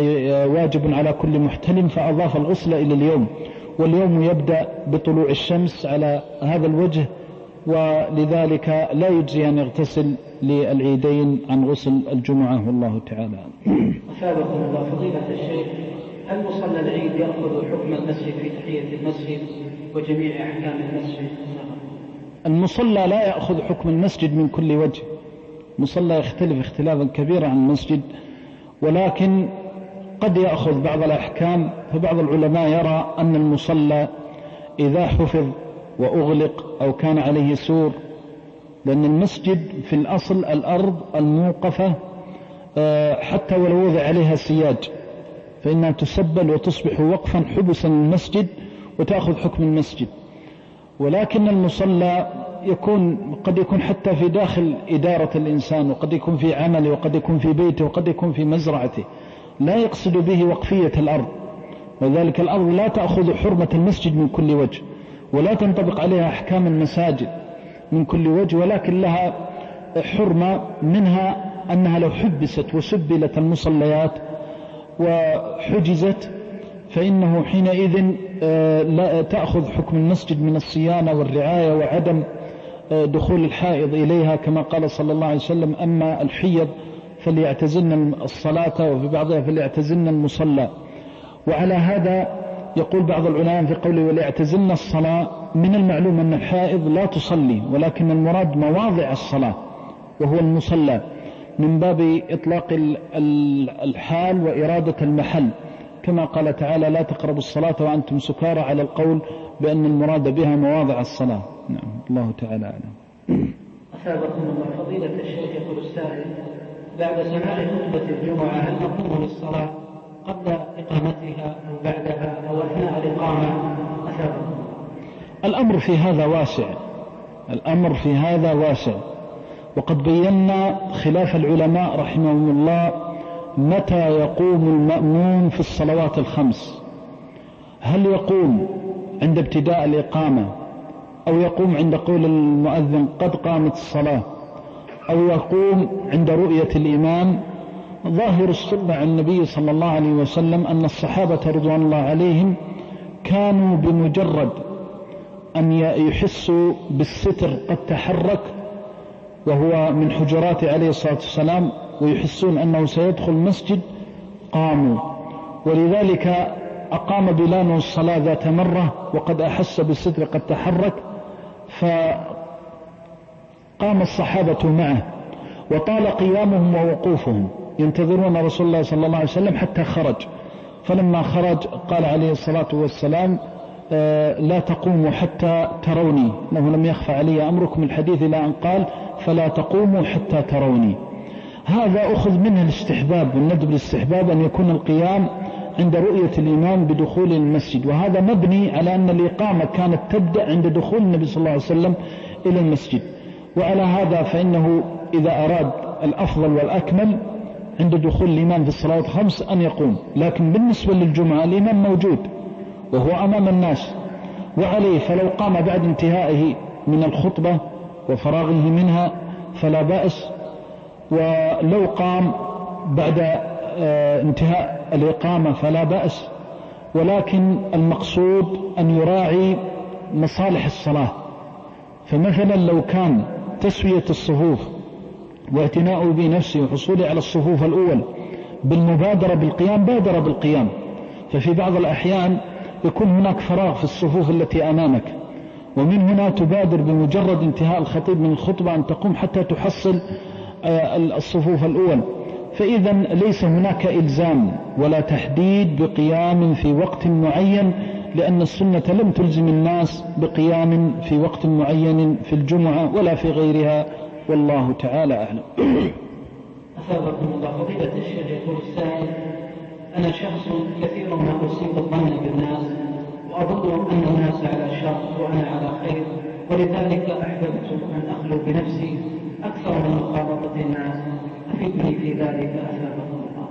واجب على كل محتلم، فأضاف الغسل إلى اليوم، واليوم يبدأ بطلوع الشمس على هذا الوجه، ولذلك لا يجزي أن يغتسل للعيدين عن غسل الجمعة، والله تعالى. أثابكم الله. فضيلة الشيخ، هل مصلى العيد يأخذ حكم المسجد في تحية المسجد وجميع أحكام المسجد؟ المصلى لا يأخذ حكم المسجد من كل وجه، المصلى يختلف اختلافا كبيرا عن المسجد، ولكن قد يأخذ بعض الأحكام. فبعض العلماء يرى أن المصلى إذا حفظ وأغلق أو كان عليه سور، لأن المسجد في الأصل الأرض الموقفة، حتى ولو وضع عليها سياج فإنها تسبل وتصبح وقفا حبسا المسجد وتأخذ حكم المسجد. ولكن المصلى قد يكون حتى في داخل إدارة الإنسان، وقد يكون في عمله، وقد يكون في بيته، وقد يكون في مزرعته، لا يقصد به وقفية الأرض، وذلك الأرض لا تأخذ حرمة المسجد من كل وجه. ولا تنطبق عليها أحكام المساجد من كل وجه، ولكن لها حرمة، منها أنها لو حبست وسبلت المصليات وحجزت فإنه حينئذ لا تأخذ حكم المسجد من الصيانة والرعاية وعدم دخول الحائض إليها، كما قال صلى الله عليه وسلم: أما الحيض فليعتزلن الصلاة وفي بعضها فليعتزلن المصلى. وعلى هذا يقول بعض العلماء في قوله وليعتزلن الصلاة، من المعلوم أن الحائض لا تصلي، ولكن المراد مواضع الصلاة وهو المصلى، من باب إطلاق الحال وإرادة المحل، كما قال تعالى: لا تقربوا الصلاة وأنتم سكارى، على القول بأن المراد بها مواضع الصلاة. نعم، الله تعالى أعلم. أثابكم الله. فضيلة الشيخ يقول السائل: بعد سماع خطبة الجمعة هل نقوم للصلاة قبل إقامتها أو بعدها أو أثناء الإقامة؟ أثابكم. الأمر في هذا واسع، الأمر في هذا واسع، وقد بينا خلاف العلماء رحمهم الله متى يقوم المأموم في الصلوات الخمس. هل يقوم عند ابتداء الإقامة، أو يقوم عند قول المؤذن قد قامت الصلاة، أو يقوم عند رؤية الإمام؟ ظاهر السنة عن النبي صلى الله عليه وسلم أن الصحابة رضوان الله عليهم كانوا بمجرد أن يحسوا بالستر قد تحرك وهو من حجرات عليه الصلاة والسلام ويحسون أنه سيدخل المسجد قاموا. ولذلك أقام بلال الصلاة ذات مرة وقد أحس بالستر قد تحرك، فقام الصحابة معه وطال قيامهم ووقوفهم ينتظرون رسول الله صلى الله عليه وسلم حتى خرج. فلما خرج قال عليه الصلاة والسلام: لا تقوموا حتى تروني، إنه لم يخفى علي أمركم، الحديث إلى أن قال: فلا تقوموا حتى تروني. هذا أخذ منه الاستحباب والندب الاستحباب أن يكون القيام عند رؤية الإمام بدخول المسجد، وهذا مبني على أن الإقامة كانت تبدأ عند دخول النبي صلى الله عليه وسلم إلى المسجد. وعلى هذا فإنه إذا أراد الأفضل والأكمل عند دخول الإمام في الصلاة الخمس أن يقوم، لكن بالنسبة للجمعة الإمام موجود وهو أمام الناس وعليه، فلو قام بعد انتهائه من الخطبة وفراغه منها فلا بأس، ولو قام بعد انتهاء الإقامة فلا بأس، ولكن المقصود أن يراعي مصالح الصلاة. فمثلا لو كان تسوية الصفوف واعتناء بنفسه وحصوله على الصفوف الأول بالمبادرة بالقيام بادر بالقيام، ففي بعض الأحيان يكون هناك فراغ في الصفوف التي أمامك، ومن هنا تبادر بمجرد انتهاء الخطيب من الخطبة أن تقوم حتى تحصل الصفوف الأول. فإذا ليس هناك إلزام ولا تحديد بقيام في وقت معين، لأن السنة لم تلزم الناس بقيام في وقت معين في الجمعة ولا في غيرها، والله تعالى أعلم. أثابكم الله. فضيلة الشيخ يقول السائل: أنا شخص كثير ما أصيب الظن بالناس وأظن أن الناس على شر وأنا على خير، ولذلك أحببت أن أخلو بنفسي أكثر من مخالطة الناس، أفيدني في ذلك أثابكم الله.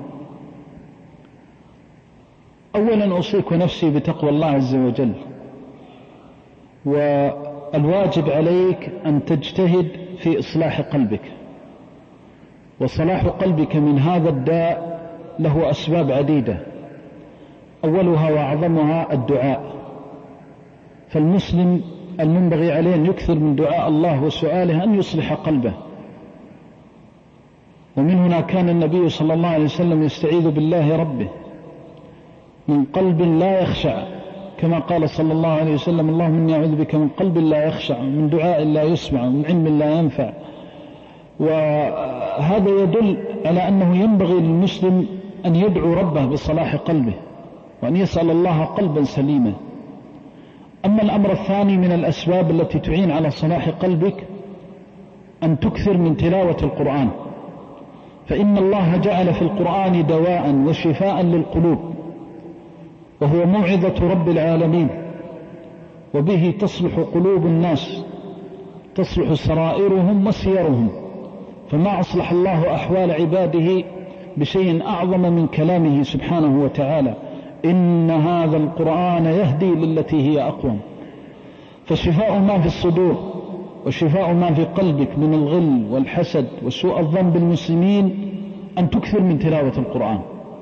أولا أوصيك نفسي بتقوى الله عز وجل، والواجب عليك أن تجتهد في إصلاح قلبك، وصلاح قلبك من هذا الداء له أسباب عديدة، أولها وأعظمها الدعاء. فالمسلم المنبغي عليه أن يكثر من دعاء الله وسؤاله أن يصلح قلبه، ومن هنا كان النبي صلى الله عليه وسلم يستعيذ بالله ربه من قلب لا يخشع، كما قال صلى الله عليه وسلم: اللهم إني أعوذ بك من قلب لا يخشع، من دعاء لا يسمع، من علم لا ينفع. وهذا يدل على أنه ينبغي للمسلم أن يدعو ربه بصلاح قلبه وأن يسأل الله قلبا سليما. أما الأمر الثاني من الأسباب التي تعين على صلاح قلبك أن تكثر من تلاوة القرآن، فإن الله جعل في القرآن دواء وشفاء للقلوب، وهو موعظة رب العالمين، وبه تصلح قلوب الناس، تصلح سرائرهم وسيرهم. فما أصلح الله أحوال عباده بشيء أعظم من كلامه سبحانه وتعالى: إن هذا القرآن يهدي للتي هي أقوم. فشفاء ما في الصدور وشفاء ما في قلبك من الغل والحسد وسوء الظن بالمسلمين أن تكثر من تلاوة القرآن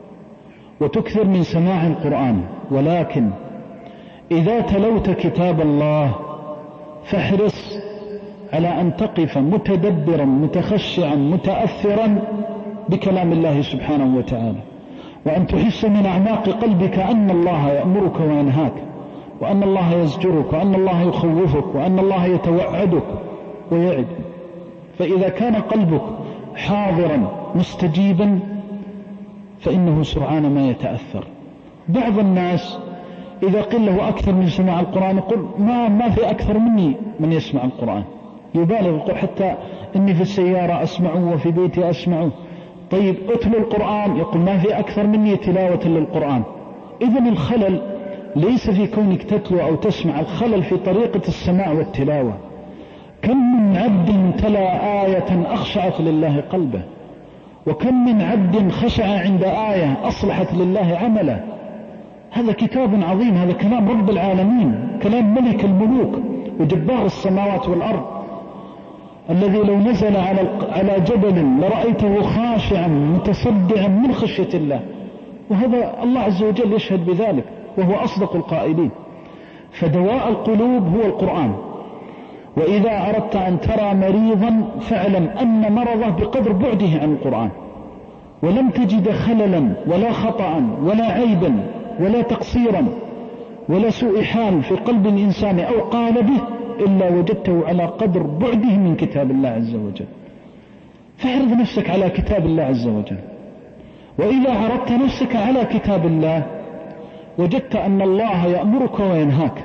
وتكثر من سماع القرآن. ولكن إذا تلوت كتاب الله فاحرص على أن تقف متدبرا متخشعا متأثرا بكلام الله سبحانه وتعالى، وأن تحس من أعماق قلبك أن الله يأمرك وينهاك، وأن الله يزجرك، وأن الله يخوفك، وأن الله يتوعدك ويعد. فإذا كان قلبك حاضرا مستجيبا فإنه سرعان ما يتأثر. بعض الناس إذا قيل له أكثر من سماع القرآن يقول ما في أكثر مني من يسمع القرآن، يبالغ يقول حتى إني في السيارة أسمعه وفي بيتي أسمعه. طيب أتلو القرآن، يقول ما في أكثر مني تلاوة للقرآن. إذن الخلل ليس في كونك تتلو أو تسمع، الخلل في طريقة السماع والتلاوة. كم من عبد تلا آية أخشعت لله قلبه، وكم من عبد خشع عند آية أصلحت لله عمله. هذا كتاب عظيم، هذا كلام رب العالمين، كلام ملك الملوك وجبار السماوات والأرض، الذي لو نزل على جبل لرأيته خاشعا متصدعا من خشية الله. وهذا الله عز وجل يشهد بذلك وهو أصدق القائلين. فدواء القلوب هو القرآن. وإذا أردت أن ترى مريضا فاعلم أن مرضه بقدر بعده عن القرآن، ولم تجد خللا ولا خطأ ولا عيبا ولا تقصيرا ولا سوء حال في قلب الإنسان أو قالبه إلا وجدته على قدر بعده من كتاب الله عز وجل. فاعرض نفسك على كتاب الله عز وجل. وإذا عرضت نفسك على كتاب الله وجدت أن الله يأمرك وينهاك،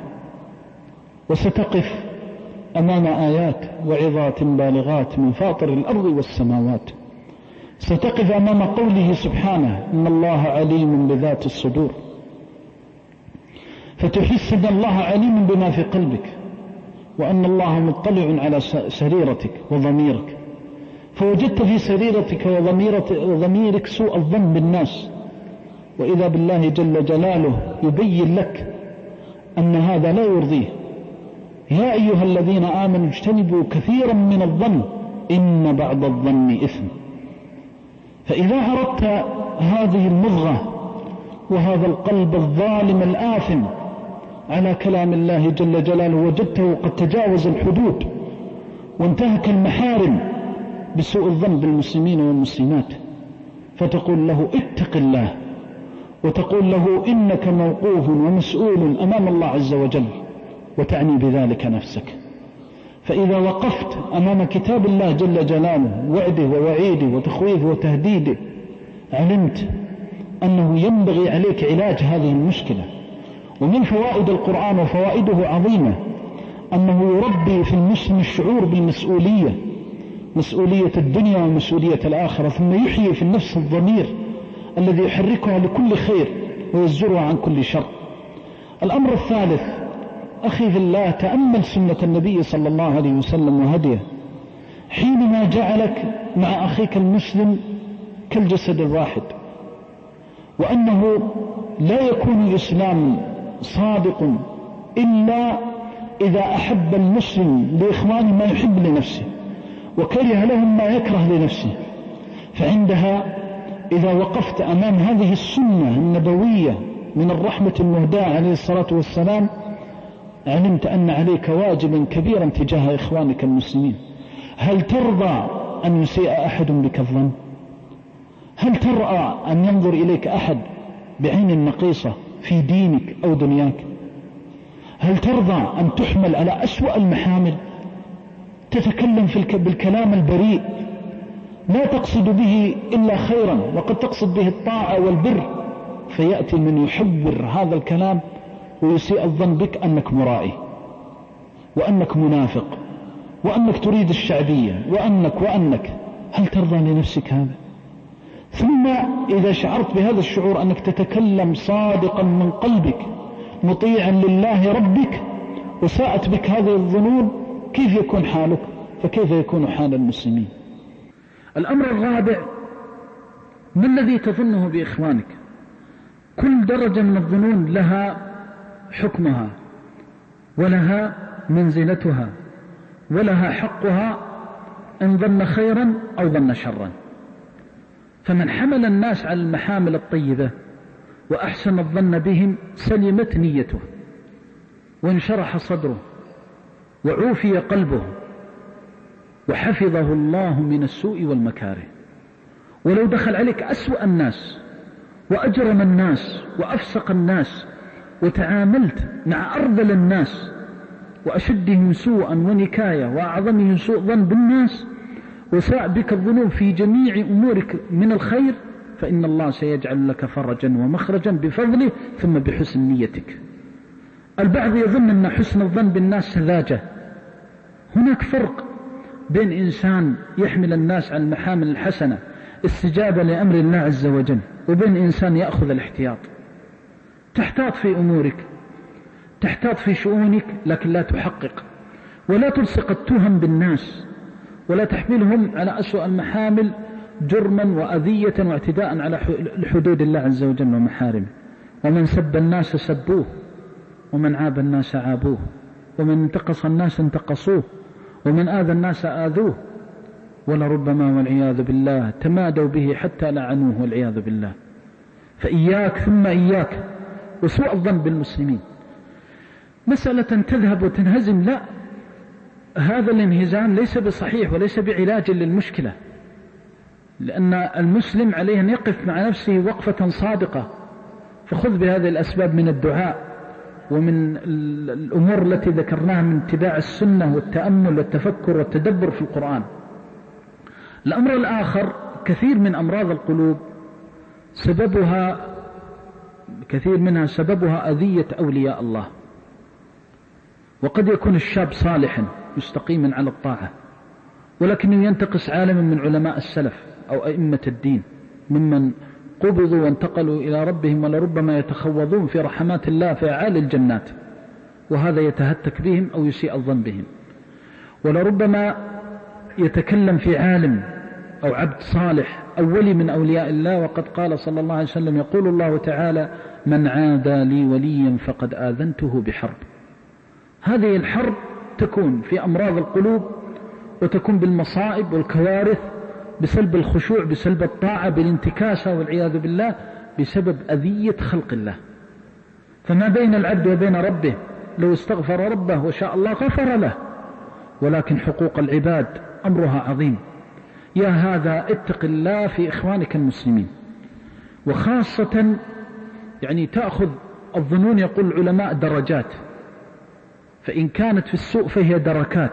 وستقف أمام آيات وعظات بالغات من فاطر الأرض والسماوات. ستقف أمام قوله سبحانه إن الله عليم بذات الصدور، فتحس أن الله عليم بما في قلبك، وأن الله مطلع على سريرتك وضميرك. فوجدت في سريرتك وضميرك سوء الظن بالناس، وإذا بالله جل جلاله يبين لك أن هذا لا يرضيه. يا أيها الذين آمنوا اجتنبوا كثيرا من الظن إن بعض الظن إثم. فإذا عرضت هذه المضغة وهذا القلب الظالم الآثم على كلام الله جل جلاله وجدته قد تجاوز الحدود وانتهك المحارم بسوء الظن بالمسلمين والمسلمات، فتقول له اتق الله، وتقول له إنك موقوف ومسؤول أمام الله عز وجل، وتعني بذلك نفسك. فإذا وقفت أمام كتاب الله جل جلاله وعده ووعيده وتخويفه وتهديده علمت أنه ينبغي عليك علاج هذه المشكلة. ومن فوائد القرآن وفوائده عظيمة أنه يربي في المسلم الشعور بالمسؤولية، مسؤولية الدنيا ومسؤولية الآخرة، ثم يحيي في النفس الضمير الذي يحركها لكل خير ويزجرها عن كل شر. الأمر الثالث أخي في الله، تأمل سنة النبي صلى الله عليه وسلم وهديه حينما جعلك مع أخيك المسلم كالجسد الواحد، وأنه لا يكون الإسلام صادق إلا إذا أحب المسلم لإخوانه ما يحب لنفسه وكره لهم ما يكره لنفسه. فعندها إذا وقفت أمام هذه السنة النبوية من الرحمة المهداة عليه الصلاة والسلام علمت أن عليك واجبا كبيرا تجاه إخوانك المسلمين. هل ترضى أن يسيء أحد بك الظن؟ هل ترى أن ينظر إليك أحد بعين نقيصة في دينك أو دنياك؟ هل ترضى أن تحمل على أسوأ المحامل، تتكلم بالكلام البريء لا تقصد به إلا خيرا وقد تقصد به الطاعة والبر، فيأتي من يحور هذا الكلام ويسيء الظن بك أنك مرائي وأنك منافق وأنك تريد الشعبية وأنك هل ترضى لنفسك هذا؟ ثم إذا شعرت بهذا الشعور أنك تتكلم صادقا من قلبك مطيعا لله ربك وساءت بك هذه الظنون، كيف يكون حالك؟ فكيف يكون حال المسلمين؟ الأمر الرابع، ما الذي تظنه بإخوانك؟ كل درجة من الظنون لها حكمها ولها منزلتها ولها حقها إن ظن خيرا أو ظن شرا. فمن حمل الناس على المحامل الطيبة وأحسن الظن بهم سلمت نيته وانشرح صدره وعوفي قلبه وحفظه الله من السوء والمكاره. ولو دخل عليك أسوأ الناس وأجرم الناس وأفسق الناس وتعاملت مع أرذل الناس وأشدهم سوءا ونكاية وأعظمهم سوء ظن بالناس وساء بك الظنون في جميع أمورك من الخير، فإن الله سيجعل لك فرجا ومخرجا بفضله ثم بحسن نيتك. البعض يظن أن حسن الظن بالناس سذاجة. هناك فرق بين إنسان يحمل الناس على المحامل الحسنة استجابة لأمر الله عز وجل، وبين إنسان يأخذ الاحتياط. تحتاط في أمورك، تحتاط في شؤونك، لكن لا تحقق ولا تلصق التهم بالناس ولا تحملهم على أسوأ المحامل جرما وأذية واعتداء على حدود الله عز وجل ومحارمه. ومن سب الناس سبوه، ومن عاب الناس عابوه، ومن انتقص الناس انتقصوه، ومن آذى الناس آذوه، ولربما والعياذ بالله تمادوا به حتى لعنوه والعياذ بالله. فإياك ثم إياك وسوء الظن بالمسلمين. مسألة تذهب وتنهزم، لا، هذا الانهزام ليس بصحيح وليس بعلاج للمشكلة، لأن المسلم عليه أن يقف مع نفسه وقفة صادقة. فخذ بهذه الأسباب من الدعاء ومن الأمور التي ذكرناها من اتباع السنة والتأمل والتفكر والتدبر في القرآن. الأمر الآخر، كثير من أمراض القلوب كثير منها سببها أذية أولياء الله. وقد يكون الشاب صالحا مستقيما على الطاعة، ولكنه ينتقص عالما من علماء السلف أو أئمة الدين ممن قبضوا وانتقلوا إلى ربهم، ولربما يتخوضون في رحمات الله في أعالي الجنات، وهذا يتهتك بهم أو يسيء الظن بهم. ولربما يتكلم في عالم أو عبد صالح أو ولي من أولياء الله، وقد قال صلى الله عليه وسلم: يقول الله تعالى: من عادى لي وليا فقد آذنته بحرب. هذه الحرب تكون في أمراض القلوب، وتكون بالمصائب والكوارث، بسلب الخشوع، بسلب الطاعة، بالانتكاسة والعياذ بالله، بسبب أذية خلق الله. فما بين العبد وبين ربه، لو استغفر ربه وشاء الله غفر له، ولكن حقوق العباد أمرها عظيم. يا هذا اتق الله في إخوانك المسلمين، وخاصة تأخذ الظنون. يقول العلماء درجات، فإن كانت في السوء فهي دركات.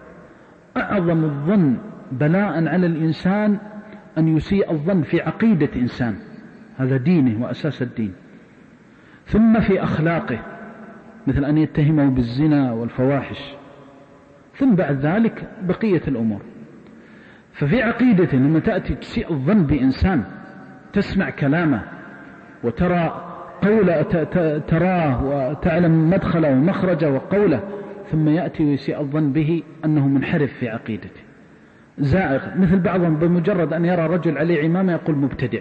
أعظم الظن بلاء على الإنسان أن يسيء الظن في عقيدة إنسان، هذا دينه وأساس الدين، ثم في أخلاقه، مثل أن يتهمه بالزنا والفواحش، ثم بعد ذلك بقية الأمور. ففي عقيدته لما تأتي تسيء الظن بإنسان، تسمع كلامه وترى قوله، تراه وتعلم مدخله ومخرجه وقوله، ثم يأتي ويسيء الظن به أنه منحرف في عقيدته، زائغ. مثل بعضهم بمجرد أن يرى رجل عليه عمامة يقول مبتدع،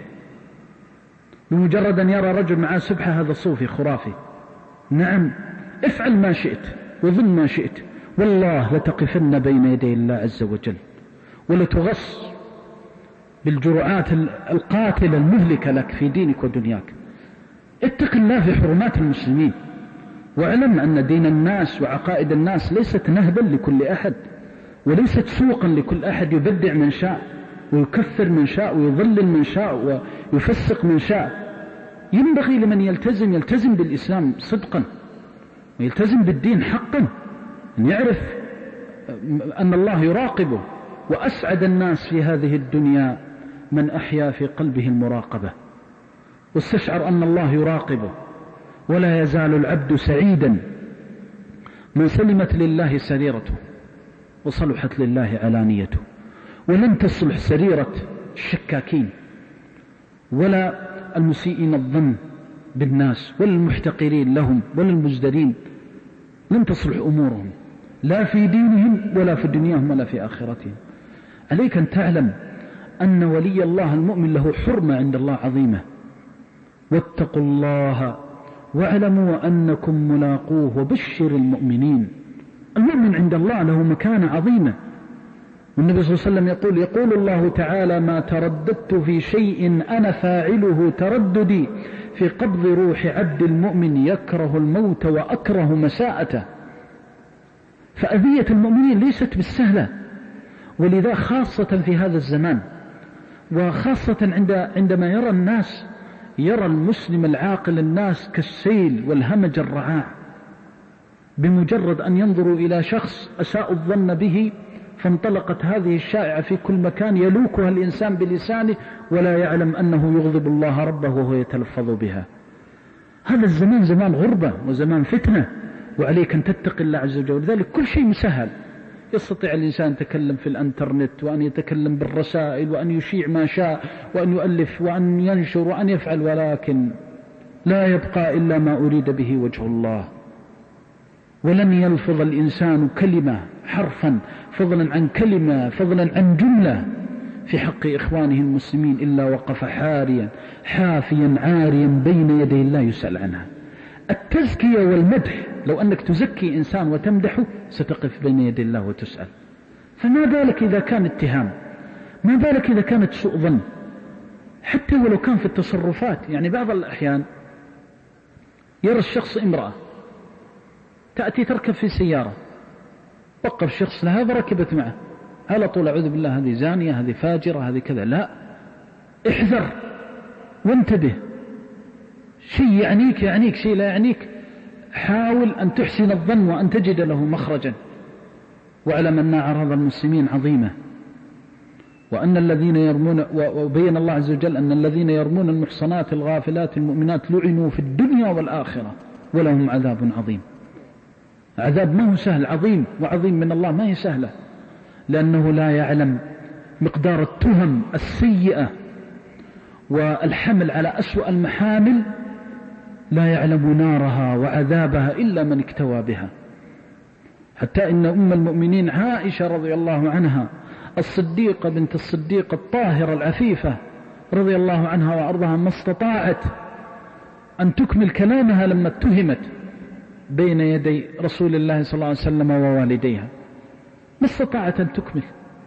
بمجرد أن يرى رجل معاه سبحة هذا صوفي خرافي. نعم، افعل ما شئت وظن ما شئت، والله لتقفن بين يدي الله عز وجل، ولتغص بالجرعات القاتلة المهلكة لك في دينك ودنياك. اتق الله في حرمات المسلمين، واعلم أن دين الناس وعقائد الناس ليست نهبا لكل أحد، وليست سوقا لكل أحد يبدع من شاء ويكفر من شاء ويضلل من شاء ويفسق من شاء. ينبغي لمن يلتزم بالإسلام صدقا ويلتزم بالدين حقا أن يعرف أن الله يراقبه. وأسعد الناس في هذه الدنيا من أحيا في قلبه المراقبة واستشعر أن الله يراقبه. ولا يزال العبد سعيدا من سلمت لله سريرته وصلحت لله علانيته. ولن تصلح سريرة الشكاكين ولا المسيئين الظن بالناس ولا المحتقرين لهم ولا المزدرين، لن تصلح أمورهم لا في دينهم ولا في دنياهم ولا في آخرتهم. عليك أن تعلم أن ولي الله المؤمن له حرمة عند الله عظيمة. واتقوا الله واعلموا أنكم ملاقوه وبشر المؤمنين. المؤمن عند الله له مكانة عظيمة. والنبي صلى الله عليه وسلم يقول الله تعالى: ما ترددت في شيء أنا فاعله ترددي في قبض روح عبد المؤمن يكره الموت وأكره مساءته. فأذية المؤمنين ليست بالسهلة، ولذا خاصة في هذا الزمان، وخاصة عندما يرى الناس، يرى المسلم العاقل الناس كالسيل والهمج الرعاع، بمجرد أن ينظروا إلى شخص أساء الظن به فانطلقت هذه الشائعة في كل مكان يلوكها الإنسان بلسانه ولا يعلم أنه يغضب الله ربه وهو يتلفظ بها. هذا الزمان زمان غربة وزمان فتنة، وعليك أن تتقي الله عز وجل. لذلك كل شيء مسهل، يستطيع الإنسان أن يتكلم في الانترنت، وأن يتكلم بالرسائل، وأن يشيع ما شاء، وأن يؤلف، وأن ينشر، وأن يفعل، ولكن لا يبقى إلا ما أريد به وجه الله. ولن يلفظ الإنسان كلمة حرفا فضلا عن كلمة فضلا عن جملة في حق إخوانه المسلمين إلا وقف حافيا عاريا بين يدي الله يسأل عنها. التزكية والمدح، لو أنك تزكي إنسان وتمدحه ستقف بين يدي الله وتسأل. فما بالك إذا كان اتهام، ما بالك إذا كانت سوء ظن، حتى ولو كان في التصرفات. يعني بعض الأحيان يرى الشخص امرأة تأتي تركب في سيارة، وقف شخص لها فركبت معه، على طول أعوذ بالله هذه زانية، هذه فاجرة، هذه كذا. لا، احذر وانتبه. شيء يعنيك شيء لا يعنيك، حاول أن تحسن الظن وأن تجد له مخرجا. واعلم أن أعراض المسلمين عظيمة، وأن الذين يرمون، وبين الله عز وجل أن الذين يرمون المحصنات الغافلات المؤمنات لعنوا في الدنيا والآخرة ولهم عذاب عظيم. عذاب ما هو سهل، عظيم، وعظيم من الله ما هي سهلة، لأنه لا يعلم مقدار التهم السيئة والحمل على أسوأ المحامل، لا يعلم نارها وعذابها إلا من اكتوى بها. حتى إن أم المؤمنين عائشة رضي الله عنها الصديقة بنت الصديق الطاهرة العفيفة رضي الله عنها وأرضها ما استطاعت أن تكمل كلامها لما اتهمت بين يدي رسول الله صلى الله عليه وسلم ووالديها، ما استطاعت أن تكمل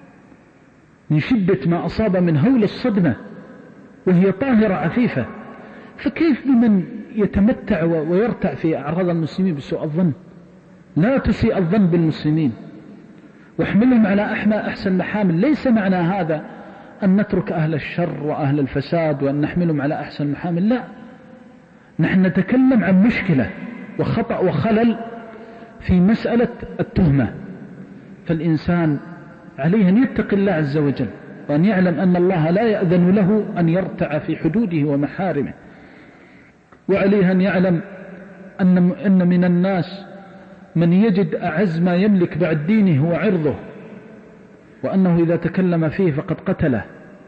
من شدة ما أصاب من هول الصدمة وهي طاهرة عفيفة. فكيف بمن يتمتع ويرتع في أعراض المسلمين بسوء الظن؟ لا تسيء الظن بالمسلمين واحملهم على أحسن محامل. ليس معنى هذا أن نترك أهل الشر وأهل الفساد وأن نحملهم على أحسن محامل، لا، نحن نتكلم عن مشكلة وخطأ وخلل في مسألة التهمة. فالإنسان عليه أن يتقي الله عز وجل، وأن يعلم أن الله لا يأذن له أن يرتع في حدوده ومحارمه، وعليه أن يعلم أن من الناس من يجد أعز ما يملك بعد دينه وعرضه، وأنه إذا تكلم فيه فقد قتله،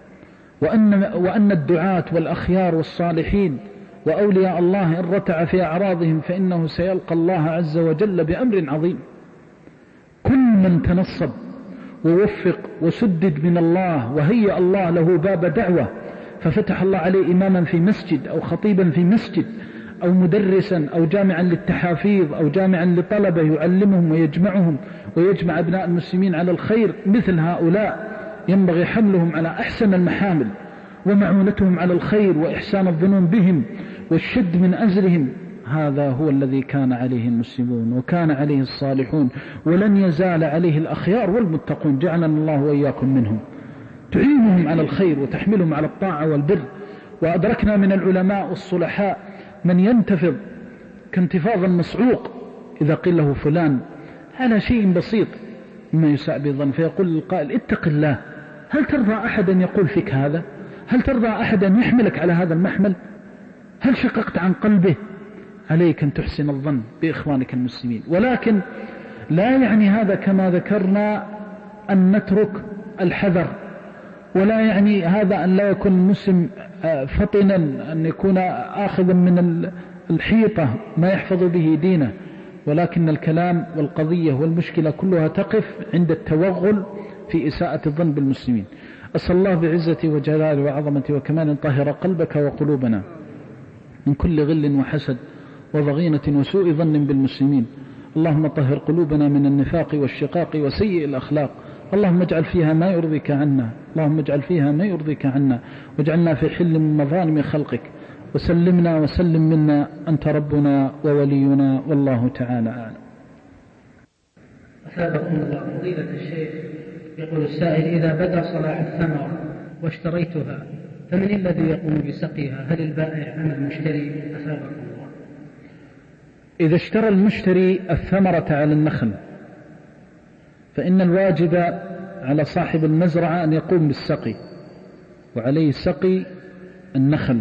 وأن الدعاة والأخيار والصالحين وأولياء الله إن رتع في أعراضهم فإنه سيلقى الله عز وجل بأمر عظيم. كل من تنصب ووفق وسدد من الله وهيأ الله له باب دعوة، ففتح الله عليه إماما في مسجد أو خطيبا في مسجد أو مدرسا أو جامعا للتحافيظ أو جامعا لطلبة يعلمهم ويجمعهم ويجمع أبناء المسلمين على الخير، مثل هؤلاء ينبغي حملهم على أحسن المحامل ومعونتهم على الخير وإحسان الظنون بهم والشد من أزرهم. هذا هو الذي كان عليه المسلمون وكان عليه الصالحون، ولن يزال عليه الأخيار والمتقون، جعلنا الله وإياكم منهم. تعينهم على الخير وتحملهم على الطاعة والبر. وأدركنا من العلماء والصلحاء من ينتفض كانتفاض المصعوق إذا قيل له فلان على شيء بسيط مما يساء بالظن، فيقول القائل اتق الله. هل ترضى أحدا يقول فيك هذا؟ هل ترضى أحدا يحملك على هذا المحمل؟ هل شققت عن قلبه؟ عليك أن تحسن الظن بإخوانك المسلمين، ولكن لا يعني هذا كما ذكرنا أن نترك الحذر، ولا يعني هذا أن لا يكون المسلم فطنا، أن يكون آخذا من الحيطة ما يحفظ به دينه، ولكن الكلام والقضية والمشكلة كلها تقف عند التوغل في إساءة الظن بالمسلمين. أسأل الله بعزتي وجلاله وعظمتي وكمال طهر قلبك وقلوبنا من كل غل وحسد وضغينة وسوء ظن بالمسلمين، اللهم طهر قلوبنا من النفاق والشقاق وسيء الأخلاق. اللهم اجعل فيها ما يرضيك عنا، اللهم اجعل فيها ما يرضيك عنا، واجعلنا في حل من مظالم خلقك، وسلمنا وسلم منا، أنت ربنا وولينا، والله تعالى أعلم. أثابكم الله فضيلة الشيخ. يقول السائل: إذا بدا صلاح الثمرة واشتريتها فمن الذي يقوم بسقيها؟ هل البائع أم المشتري؟ أثابكم الله. إذا اشترى المشتري الثمرة على النخل فإن الواجب على صاحب المزرعة أن يقوم بالسقي، وعليه سقي النخل.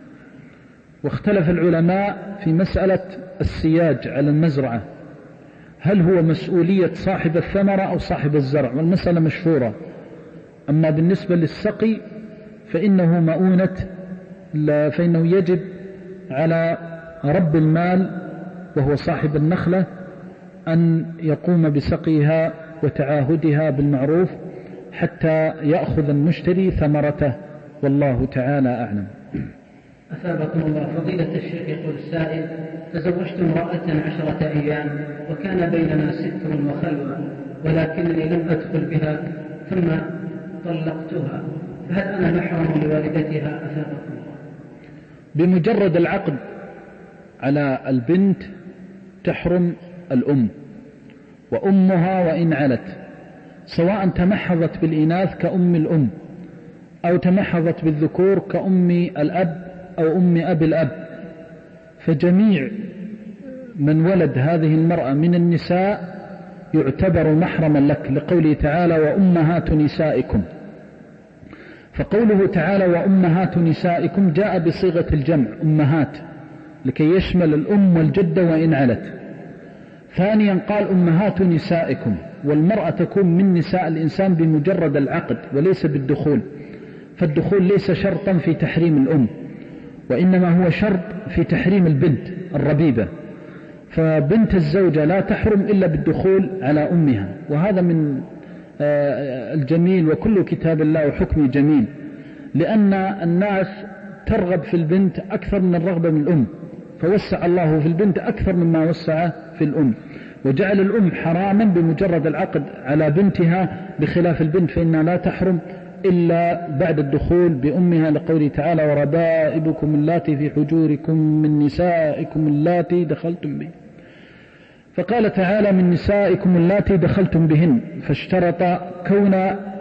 واختلف العلماء في مسألة السياج على المزرعة، هل هو مسؤولية صاحب الثمرة أو صاحب الزرع؟ والمسألة مشهورة. أما بالنسبة للسقي فإنه مؤونة، فإنه يجب على رب المال وهو صاحب النخلة أن يقوم بسقيها وتعاهدها بالمعروف حتى يأخذ المشتري ثمرته، والله تعالى أعلم. أثابكم الله فضيلة الشيخ. يقول السائل: تزوجت امرأة 10 أيام وكان بيننا ستر وخلوة، ولكنني لم أدخل بها ثم طلقتها، فهل أنا محرم لوالدتها؟ أثابكم الله. بمجرد العقد على البنت تحرم الأم وأمها وإن علت، سواء تمحضت بالإناث كأم الأم أو تمحضت بالذكور كأم الأب أو أم أب الأب، فجميع من ولد هذه المرأة من النساء يعتبر محرما لك، لقوله تعالى: وأمهات نسائكم. فقوله تعالى وأمهات نسائكم جاء بصيغة الجمع أمهات لكي يشمل الأم والجدة وإن علت. ثانيا قال أمهات نسائكم، والمرأة تكون من نساء الإنسان بمجرد العقد وليس بالدخول، فالدخول ليس شرطا في تحريم الأم، وإنما هو شرط في تحريم البنت الربيبة، فبنت الزوجة لا تحرم إلا بالدخول على أمها. وهذا من الجميل، وكل كتاب الله وحكم جميل، لأن الناس ترغب في البنت أكثر من الرغبة من الأم، فوسع الله في البنت أكثر مما وسع في الأم، وجعل الأم حراما بمجرد العقد على بنتها، بخلاف البنت فإنها لا تحرم إلا بعد الدخول بأمها، لقوله تعالى: وربائبكم اللاتي في حجوركم من نسائكم اللاتي دخلتم بهن. فقال تعالى: من نسائكم اللاتي دخلتم بهن، فاشترط كون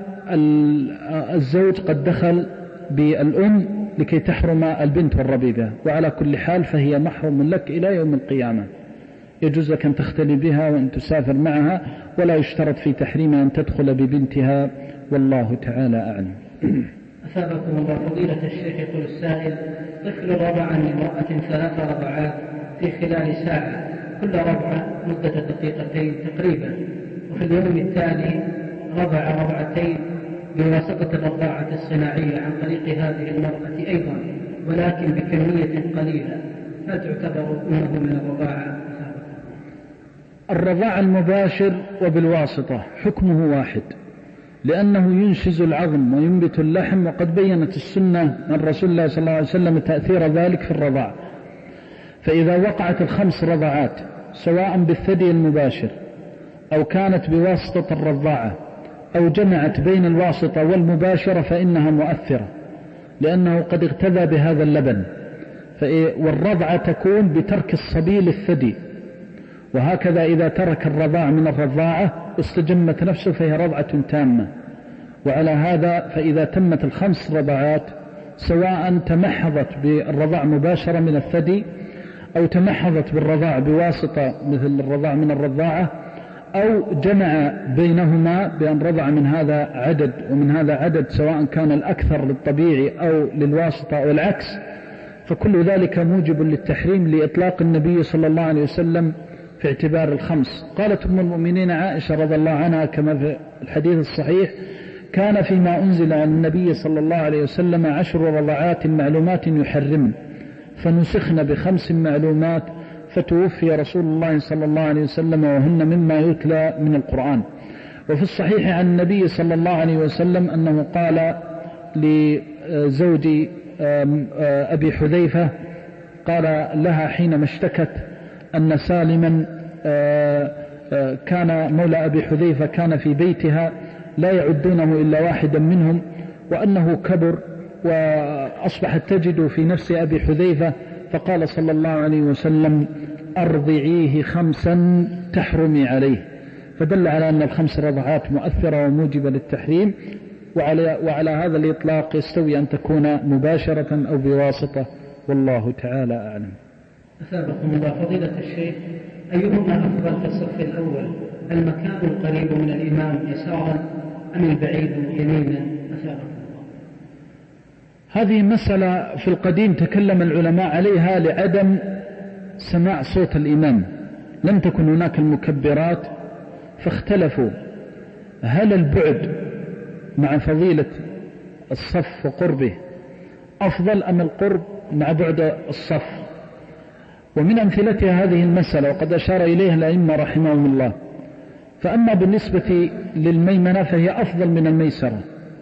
الزوج قد دخل بالأم لكي تحرم البنت والربيبة. وعلى كل حال فهي محرم لك إلى يوم القيامة، يجوز لك أن تختلي بها وأن تسافر معها، ولا يشترط في تحريمها أن تدخل ببنتها، والله تعالى أعلم. أثابكم الله فضيلة الشيخ. يقول السائل: طفل رضع عن امرأة 3 رضعات في خلال ساعة، كل رضعة مدة دقيقتين تقريبا، وفي اليوم التالي رضع رضعتين بواسطة الرضاعة الصناعية عن طريق هذه المرأة أيضا، ولكن بكمية قليلة، هل تعتبر أمه من الرضاعة؟ الرضاع المباشر وبالواسطة حكمه واحد، لأنه ينشز العظم وينبت اللحم، وقد بينت السنة عن رسول الله صلى الله عليه وسلم تأثير ذلك في الرضاع. فإذا وقعت ال5 رضعات سواء بالثدي المباشر أو كانت بواسطة الرضاعة أو جمعت بين الواسطة والمباشرة فإنها مؤثرة، لأنه قد اغتذى بهذا اللبن. والرضعة تكون بترك الصبي للثدي، وهكذا إذا ترك الرضاع من الرضاعة استجمت نفسه فهي رضعة تامة. وعلى هذا فإذا تمت ال5 رضعات سواء تمحضت بالرضاع مباشرة من الثدي أو تمحضت بالرضاع بواسطة مثل الرضاع من الرضاعة، أو جمع بينهما بأن رضع من هذا عدد ومن هذا عدد، سواء كان الأكثر للطبيعي أو للواسطة أو العكس، فكل ذلك موجب للتحريم لإطلاق النبي صلى الله عليه وسلم في اعتبار ال5. قالت أم المؤمنين عائشة رضي الله عنها كما في الحديث الصحيح: كان فيما أنزل عن النبي صلى الله عليه وسلم 10 رضعات معلومات يحرمن، فنسخن ب5 معلومات، فتوفي رسول الله صلى الله عليه وسلم وهن مما يتلى من القرآن. وفي الصحيح عن النبي صلى الله عليه وسلم أنه قال لزوج أبي حذيفة، قال لها حينما اشتكت أن سالما كان مولى أبي حذيفة كان في بيتها لا يعدونه إلا واحدا منهم، وأنه كبر وأصبحت تجد في نفس أبي حذيفة، فقال صلى الله عليه وسلم: أرضعيه 5 تحرمي عليه، فدل على أن ال5 رضعات مؤثرة وموجبة للتحريم. وعلى هذا الإطلاق يستوي أن تكون مباشرة أو بواسطة، والله تعالى أعلم. أثابكم الله فضيلة الشيخ، أيهما أفضل في الصف الأول، المكان القريب من الإمام يسارا أم البعيد يمينا؟ أثابكم الله. هذه مسألة في القديم تكلم العلماء عليها لعدم سماع صوت الإمام، لم تكن هناك المكبرات، فاختلفوا هل البعد مع فضيلة الصف وقربه أفضل أم القرب مع بعد الصف. ومن أمثلتها هذه المسألة، وقد أشار إليها الأئمة رحمهم الله. فأما بالنسبة للميمنة فهي أفضل من الميسرة،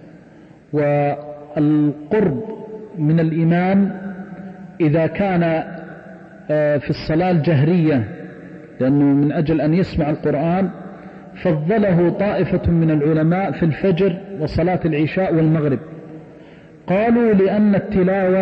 والقرب من الإمام إذا كان في الصلاة الجهرية، لأنه من أجل أن يسمع القرآن، فضله طائفة من العلماء في الفجر وصلاة العشاء والمغرب. قالوا لأن التلاوة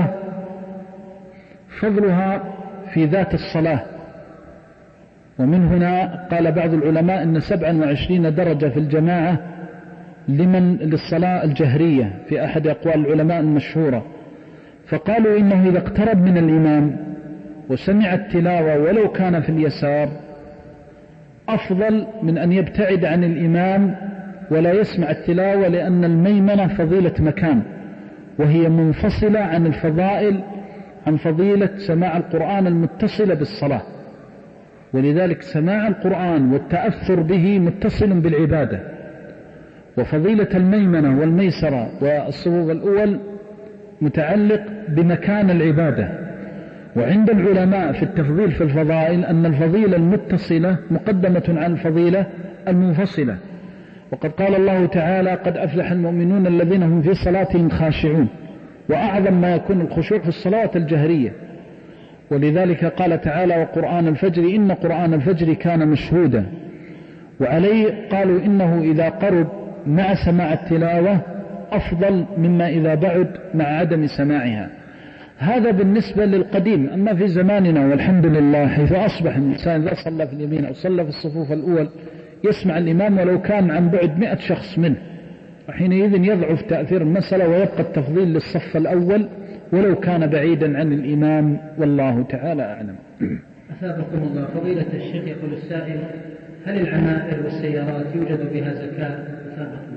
فضلها في ذات الصلاة، ومن هنا قال بعض العلماء إن 27 درجة في الجماعة للصلاة الجهرية في أحد أقوال العلماء المشهورة. فقالوا إنه إذا اقترب من الإمام وسمع التلاوة ولو كان في اليسار أفضل من أن يبتعد عن الإمام ولا يسمع التلاوة، لأن الميمنة فضيلة مكان، وهي منفصلة عن الفضائل، عن فضيلة سماع القرآن المتصلة بالصلاة. ولذلك سماع القرآن والتأثر به متصل بالعبادة، وفضيلة الميمنة والميسرة والصفوف الأول متعلق بمكان العبادة. وعند العلماء في التفضيل في الفضائل أن الفضيلة المتصلة مقدمة عن الفضيلة المنفصلة، وقد قال الله تعالى: قد أفلح المؤمنون الذين هم في صلاتهم خاشعون. وأعظم ما يكون الخشوع في الصلاة الجهرية، ولذلك قال تعالى: وقرآن الفجر إن قرآن الفجر كان مشهودا. وعليه قالوا إنه إذا قرب مع سماع التلاوة أفضل مما إذا بعد مع عدم سماعها. هذا بالنسبة للقديم. أما في زماننا والحمد لله، حيث أصبح الإنسان إذا صلى في اليمين أو صلى في الصفوف الأول يسمع الإمام ولو كان عن بعد 100 شخص منه، وحينئذ يضعف تأثير المسألة ويبقى التفضيل للصف الأول ولو كان بعيدا عن الإمام، والله تعالى أعلم. أثابكم الله فضيلة الشيخ، يقول السائل: هل العمائر والسيارات يوجد بها زكاة؟ أثابكم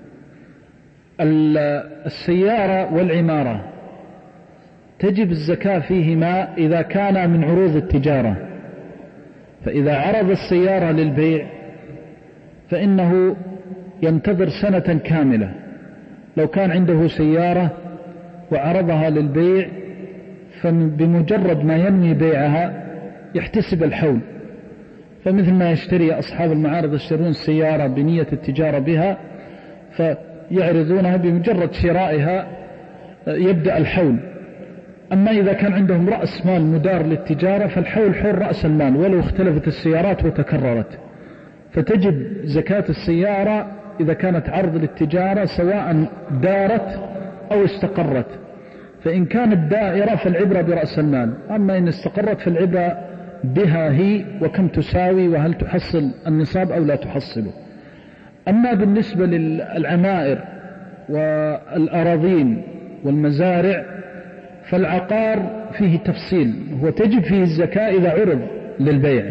الله. السيارة والعمارة تجب الزكاة فيهما إذا كان من عروض التجارة، فإذا عرض السيارة للبيع فإنه ينتظر سنة كاملة. لو كان عنده سيارة وعرضها للبيع فبمجرد ما ينوي بيعها يحتسب الحول، فمثل ما يشتري أصحاب المعارض يشترون السيارة بنية التجارة بها فيعرضونها، بمجرد شرائها يبدأ الحول. أما إذا كان عندهم رأس مال مدار للتجارة فالحول حول رأس المال ولو اختلفت السيارات وتكررت، فتجب زكاة السيارة إذا كانت عرض للتجارة سواء دارت أو استقرت. فإن كانت دائرة فالعبرة برأس المال، أما إن استقرت فالعبرة بها هي وكم تساوي وهل تحصل النصاب أو لا تحصله. أما بالنسبة للعمائر والأراضين والمزارع فالعقار فيه تفصيل، هو تجب فيه الزكاة إذا عرض للبيع،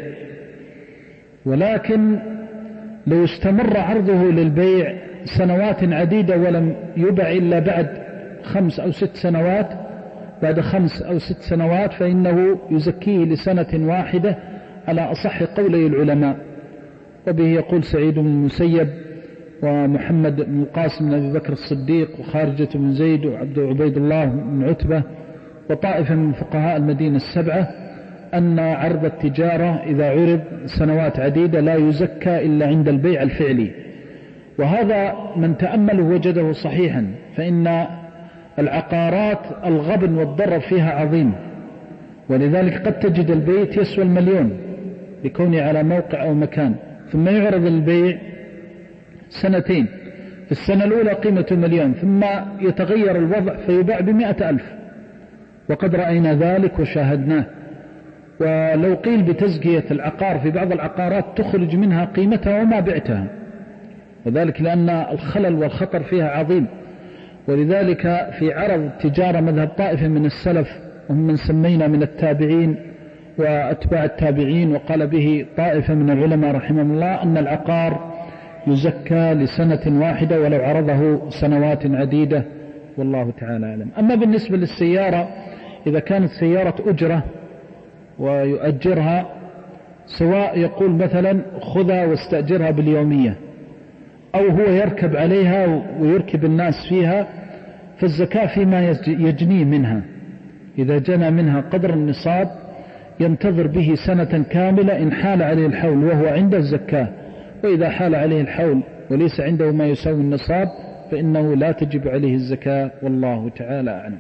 ولكن لو استمر عرضه للبيع سنوات عديدة ولم يبع إلا بعد 5 أو 6 سنوات، بعد 5 أو 6 سنوات فإنه يزكيه لسنة واحدة على أصح قولي العلماء. وبه يقول سعيد بن المسيب ومحمد بن القاسم بن أبي بكر الصديق وخارجة بن زيد وعبد عبيد الله بن عتبة وطائفة من فقهاء المدينة السبعة أن عرض التجارة إذا عرض سنوات عديدة لا يزكى إلا عند البيع الفعلي، وهذا من تأمله وجده صحيحا، فإن العقارات الغبن والضرر فيها عظيم، ولذلك قد تجد البيت يسوى 1,000,000 لكونه على موقع أو مكان، ثم يعرض البيع سنتين، في السنة الأولى قيمته 1,000,000 ثم يتغير الوضع فيباع ب100,000، وقد رأينا ذلك وشاهدناه. ولو قيل بتزكية العقار، في بعض العقارات تخرج منها قيمتها وما بعتها، وذلك لأن الخلل والخطر فيها عظيم. ولذلك في عرض تجارة مذهب طائفة من السلف، وهم من سمينا من التابعين وأتباع التابعين، وقال به طائفة من العلماء رحمهم الله أن العقار يزكى لسنة واحدة ولو عرضه سنوات عديدة، والله تعالى أعلم. أما بالنسبة للسيارة، إذا كانت سيارة أجرة ويؤجرها، سواء يقول مثلا خذها واستأجرها باليومية، أو هو يركب عليها ويركب الناس فيها، فالزكاة فيما يجنيه منها. إذا جنى منها قدر النصاب ينتظر به سنة كاملة، إن حال عليه الحول وهو عنده الزكاة، وإذا حال عليه الحول وليس عنده ما يساوي النصاب فإنه لا تجب عليه الزكاة، والله تعالى أعلم.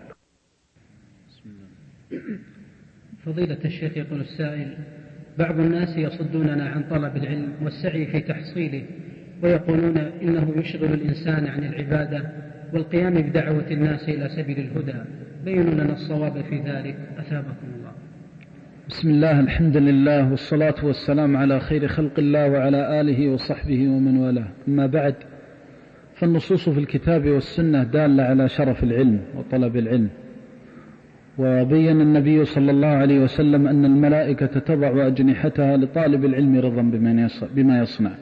فضيلة الشيخ، يقول السائل: بعض الناس يصدوننا عن طلب العلم والسعي في تحصيله، ويقولون إنه يشغل الإنسان عن العبادة والقيام بدعوة الناس إلى سبيل الهدى، بينوا لنا الصواب في ذلك أثابكم الله. بسم الله، الحمد لله، والصلاة والسلام على خير خلق الله وعلى آله وصحبه ومن والاه. أما بعد، فالنصوص في الكتاب والسنة دالة على شرف العلم وطلب العلم، وبين النبي صلى الله عليه وسلم أن الملائكة تضع أجنحتها لطالب العلم رضا بما يصنع،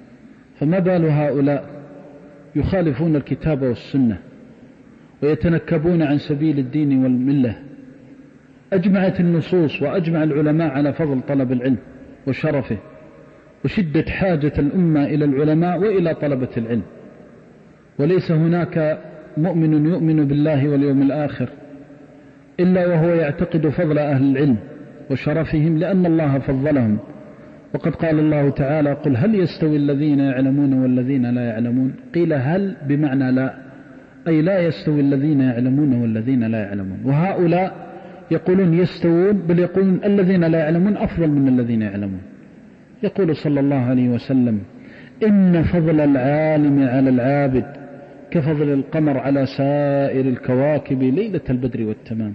فما بال هؤلاء يخالفون الكتاب والسنة ويتنكبون عن سبيل الدين والملة. أجمعت النصوص وأجمع العلماء على فضل طلب العلم وشرفه وشدة حاجة الأمة إلى العلماء وإلى طلبة العلم، وليس هناك مؤمن يؤمن بالله واليوم الآخر إلا وهو يعتقد فضل أهل العلم وشرفهم، لأن الله فضلهم. وقد قال الله تعالى: قل هل يستوي الذين يعلمون والذين لا يعلمون؟ قيل هل بمعنى لا، أي لا يستوي الذين يعلمون والذين لا يعلمون. وهؤلاء يقولون يستوون، بل يقولون الذين لا يعلمون أفضل من الذين يعلمون. يقول صلى الله عليه وسلم: إن فضل العالم على العابد كفضل القمر على سائر الكواكب ليلة البدر والتمام.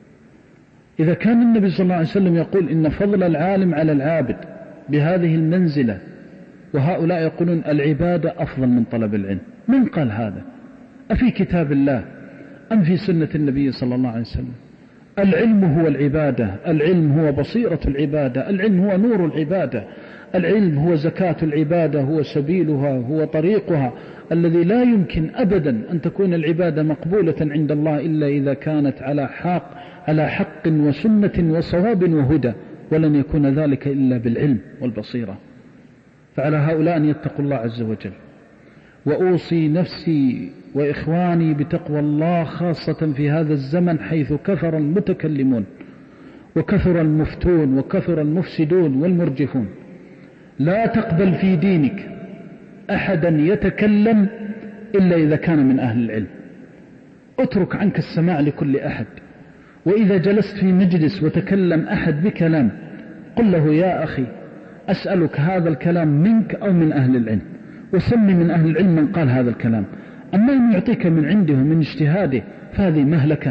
إذا كان النبي صلى الله عليه وسلم يقول إن فضل العالم على العابد بهذه المنزلة، وهؤلاء يقولون العبادة أفضل من طلب العلم، من قال هذا؟ أفي كتاب الله أم في سنة النبي صلى الله عليه وسلم؟ العلم هو العبادة، العلم هو بصيرة العبادة، العلم هو نور العبادة، العلم هو زكاة العبادة، هو سبيلها، هو طريقها، الذي لا يمكن أبدا أن تكون العبادة مقبولة عند الله إلا إذا كانت على حق وسنة وصواب وهدى، ولن يكون ذلك إلا بالعلم والبصيرة. فعلى هؤلاء أن يتقوا الله عز وجل. وأوصي نفسي وإخواني بتقوى الله، خاصة في هذا الزمن حيث كثر المتكلمون وكثر المفتون وكثر المفسدون والمرجفون. لا تقبل في دينك أحدا يتكلم إلا إذا كان من أهل العلم. اترك عنك السماع لكل أحد، وإذا جلست في مجلس وتكلم أحد بكلام قل له: يا أخي أسألك هذا الكلام منك أو من أهل العلم، وسمي من أهل العلم من قال هذا الكلام. أما أن يعطيك من عنده من اجتهاده فهذه مهلكة.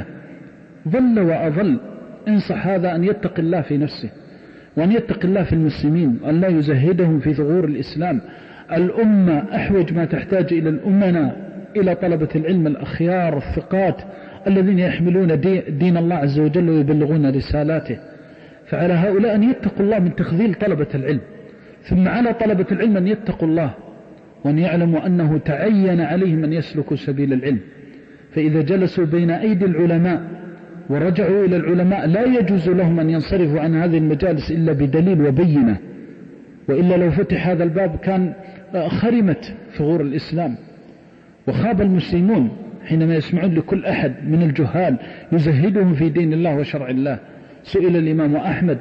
ظل وأظل. انصح هذا أن يتق الله في نفسه، وأن يتق الله في المسلمين، وأن لا يزهدهم في ثغور الإسلام. الأمة أحوج ما تحتاج إلى الأمنا إلى طلبة العلم الأخيار الثقات الذين يحملون دين الله عز وجل ويبلغون رسالاته. فعلى هؤلاء أن يتقوا الله من تخذيل طلبة العلم، ثم على طلبة العلم أن يتقوا الله وأن يعلموا أنه تعين عليهم أن يسلكوا سبيل العلم. فإذا جلسوا بين أيدي العلماء ورجعوا إلى العلماء لا يجوز لهم أن ينصرفوا عن هذه المجالس إلا بدليل وبينة، وإلا لو فتح هذا الباب كان خرمت ثغور الإسلام وخاب المسلمون حينما يسمعون لكل أحد من الجهال يزهدهم في دين الله وشرع الله. سئل الإمام أحمد: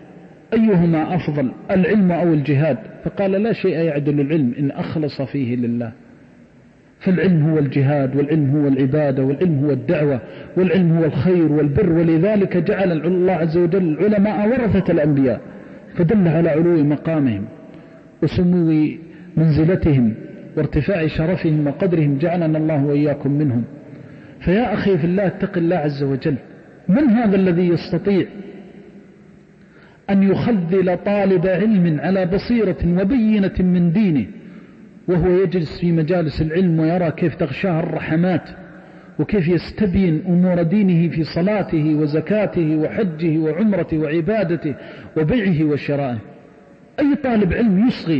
أيهما أفضل، العلم أو الجهاد؟ فقال: لا شيء يعدل العلم إن أخلص فيه لله. فالعلم هو الجهاد، والعلم هو العبادة، والعلم هو الدعوة، والعلم هو الخير والبر. ولذلك جعل الله عز وجل العلماء ورثة الأنبياء، فدل على علو مقامهم وسمو منزلتهم وارتفاع شرفهم وقدرهم، جعلنا الله وإياكم منهم. فيا أخي في الله اتق الله عز وجل. من هذا الذي يستطيع أن يخذل طالب علم على بصيرة وبينة من دينه وهو يجلس في مجالس العلم ويرى كيف تغشاه الرحمات وكيف يستبين أمور دينه في صلاته وزكاته وحجه وعمرته وعبادته وبيعه وشرائه؟ أي طالب علم يصغي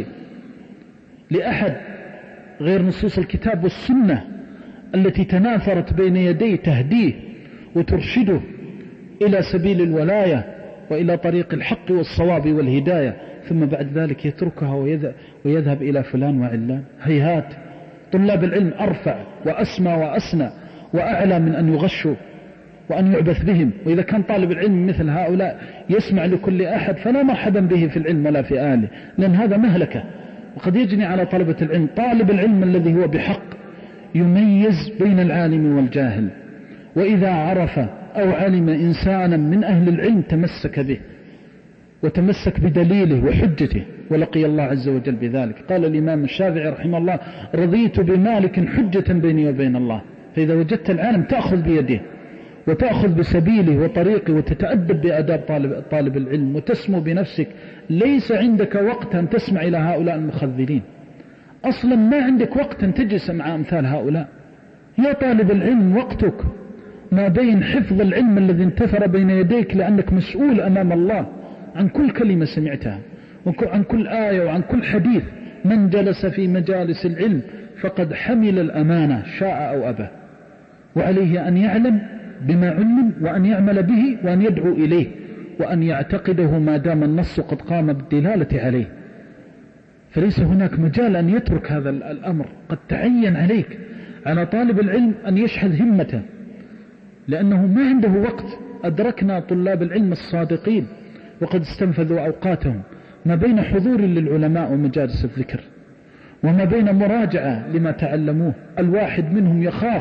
لأحد غير نصوص الكتاب والسنة التي تناثرت بين يديه تهديه وترشده إلى سبيل الولاية وإلى طريق الحق والصواب والهداية، ثم بعد ذلك يتركها ويذهب إلى فلان وعلان؟ هيهات. طلاب العلم أرفع وأسمى وأسنى وأعلى من أن يغشوا وأن يعبث بهم. وإذا كان طالب العلم مثل هؤلاء يسمع لكل أحد فلا مرحبا به في العلم ولا في آله، لأن هذا مهلكة. وقد يجني على طلبة العلم طالب العلم الذي هو بحق يميز بين العالم والجاهل، وإذا عرف أو علم إنسانا من أهل العلم تمسك به وتمسك بدليله وحجته ولقي الله عز وجل بذلك. قال الإمام الشافعي رحمه الله: رضيت بمالك حجة بيني وبين الله. فإذا وجدت العالم تأخذ بيده وتأخذ بسبيله وطريقه وتتأدب بأداب طالب العلم وتسمو بنفسك. ليس عندك وقت أن تسمع إلى هؤلاء المخذلين، أصلا ما عندك وقت أن تجلس مع أمثال هؤلاء. يا طالب العلم وقتك ما بين حفظ العلم الذي انتثر بين يديك، لأنك مسؤول أمام الله عن كل كلمة سمعتها وعن كل آية وعن كل حديث. من جلس في مجالس العلم فقد حمل الأمانة شاء أو أبى، وعليه أن يعلم بما علم وأن يعمل به وأن يدعو إليه وأن يعتقده ما دام النص قد قام بالدلالة عليه. فليس هناك مجال أن يترك هذا الأمر. قد تعين عليك على طالب العلم أن يشحذ همته، لأنه ما عنده وقت. أدركنا طلاب العلم الصادقين وقد استنفذوا أوقاتهم ما بين حضور للعلماء ومجالس الذكر وما بين مراجعة لما تعلموه. الواحد منهم يخاف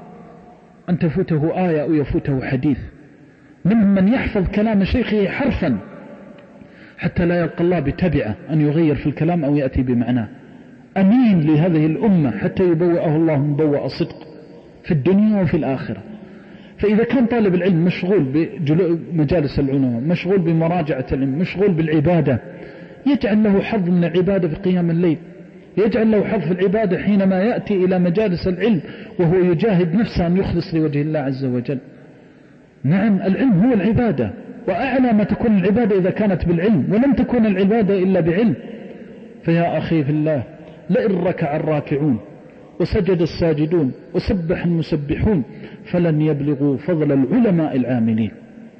أن تفوته آية أو يفوته حديث. منهم من يحفظ كلام شيخه حرفا حتى لا يلقى الله بتبعه أن يغير في الكلام أو يأتي بمعناه. أمين لهذه الأمة حتى يبوأه الله مبوأ صدق في الدنيا وفي الآخرة. فإذا كان طالب العلم مشغول بمجالس العلماء، مشغول بمراجعة العلم، مشغول بالعبادة، يجعل له حظ من العبادة في قيام الليل، يجعل له حظ في العبادة حينما يأتي إلى مجالس العلم وهو يجاهد نفسه أن يخلص لوجه الله عز وجل. نعم، العلم هو العبادة، وأعلى ما تكون العبادة إذا كانت بالعلم، ولم تكون العبادة إلا بعلم. فيا أخي في الله، لئن ركع الراكعون وسجد الساجدون وسبح المسبحون فلن يبلغوا فضل العلماء العاملين،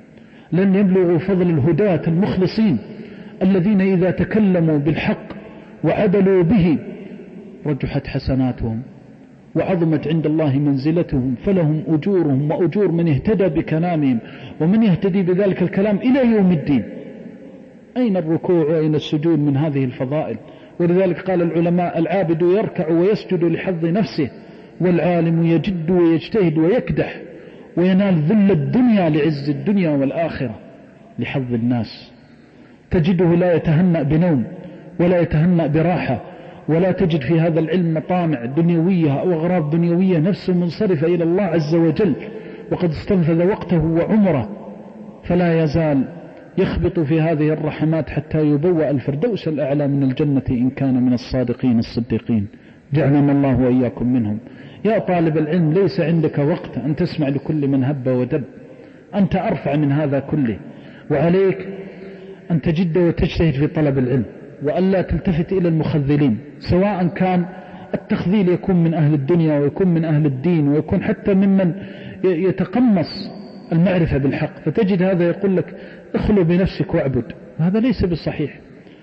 لن يبلغوا فضل الهداة المخلصين الذين إذا تكلموا بالحق وعدلوا به رجحت حسناتهم وعظمت عند الله منزلتهم، فلهم أجورهم وأجور من اهتدى بكلامهم ومن يهتدي بذلك الكلام إلى يوم الدين. أين الركوع وأين السجود من هذه الفضائل؟ ولذلك قال العلماء: العابد يركع ويسجد لحظ نفسه، والعالم يجد ويجتهد ويكدح وينال ذل الدنيا لعز الدنيا والآخرة لحظ الناس. تجده لا يتهنأ بنوم ولا يتهنأ براحة، ولا تجد في هذا العلم مطامع دنيوية أو أغراض دنيوية، نفسه منصرفة إلى الله عز وجل وقد استنفذ وقته وعمره، فلا يزال يخبط في هذه الرحمات حتى يبوأ الفردوس الأعلى من الجنة إن كان من الصادقين الصديقين. جعلنا الله وإياكم منهم. يا طالب العلم، ليس عندك وقت أن تسمع لكل من هب ودب، أنت أرفع من هذا كله، وعليك أن تجد وتجتهد في طلب العلم وألا تلتفت إلى المخذلين، سواء كان التخذيل يكون من أهل الدنيا ويكون من أهل الدين ويكون حتى ممن يتقمص المعرفة بالحق، فتجد هذا يقول لك اخلو بنفسك واعبد. هذا ليس بالصحيح.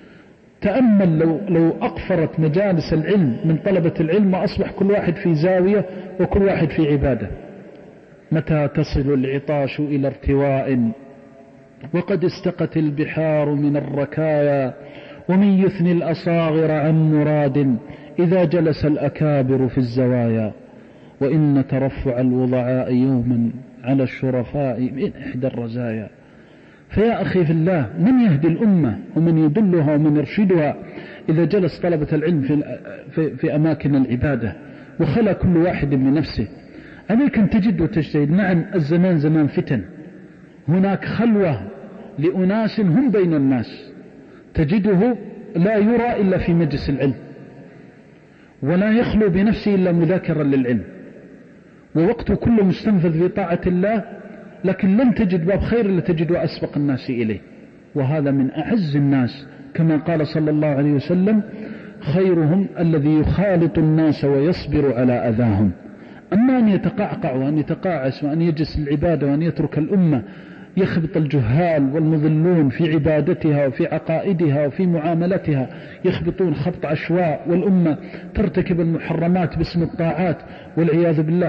تأمل لو أقفرت مجالس العلم من طلبة العلم وأصبح كل واحد في زاوية وكل واحد في عبادة. متى تصل العطاش إلى ارتواء وقد استقت البحار من الركايا، ومن يثني الأصاغر عن مراد إذا جلس الأكابر في الزوايا، وإن ترفع الوضعاء يوما على الشرفاء من إحدى الرزايا. فيا أخي في الله، من يهدي الأمة ومن يدلها ومن يرشدها إذا جلس طلبة العلم في أماكن العبادة وخلى كل واحد من نفسه؟ عليك أن تجد وتجتهد. نعم الزمان زمان فتن، هناك خلوة لأناس هم بين الناس، تجده لا يرى إلا في مجلس العلم، ولا يخلو بنفسه إلا مذاكرا للعلم، ووقته كله مستنفذ في طاعة الله، لكن لن تجد باب خير إلا تجده أسبق الناس إليه، وهذا من أعز الناس، كما قال صلى الله عليه وسلم: خيرهم الذي يخالط الناس ويصبر على أذاهم. أما أن يتقعقع وأن يتقاعس وأن يجلس العبادة وأن يترك الأمة يخبط الجهال والمضلون في عبادتها وفي عقائدها وفي معاملتها، يخبطون خبط عشواء، والأمة ترتكب المحرمات باسم الطاعات والعياذ بالله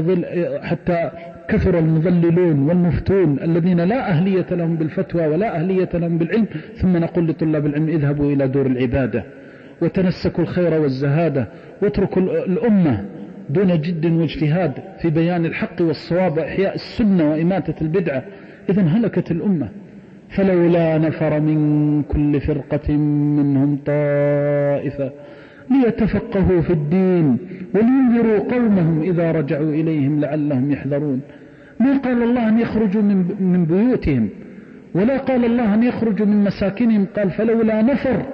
حتى كثر المضللون والمفتون الذين لا أهلية لهم بالفتوى ولا أهلية لهم بالعلم، ثم نقول لطلاب العلم: اذهبوا إلى دور العبادة وتنسكوا الخير والزهادة، واتركوا الأمة دون جد واجتهاد في بيان الحق والصواب وإحياء السنة وإماتة البدعة. إذن هلكت الأمة. فلولا نفر من كل فرقة منهم طائفة ليتفقهوا في الدين ولينذروا قومهم إذا رجعوا إليهم لعلهم يحذرون. ما قال الله أن يخرجوا من بيوتهم، ولا قال الله أن يخرجوا من مساكنهم، قال فلولا نفر.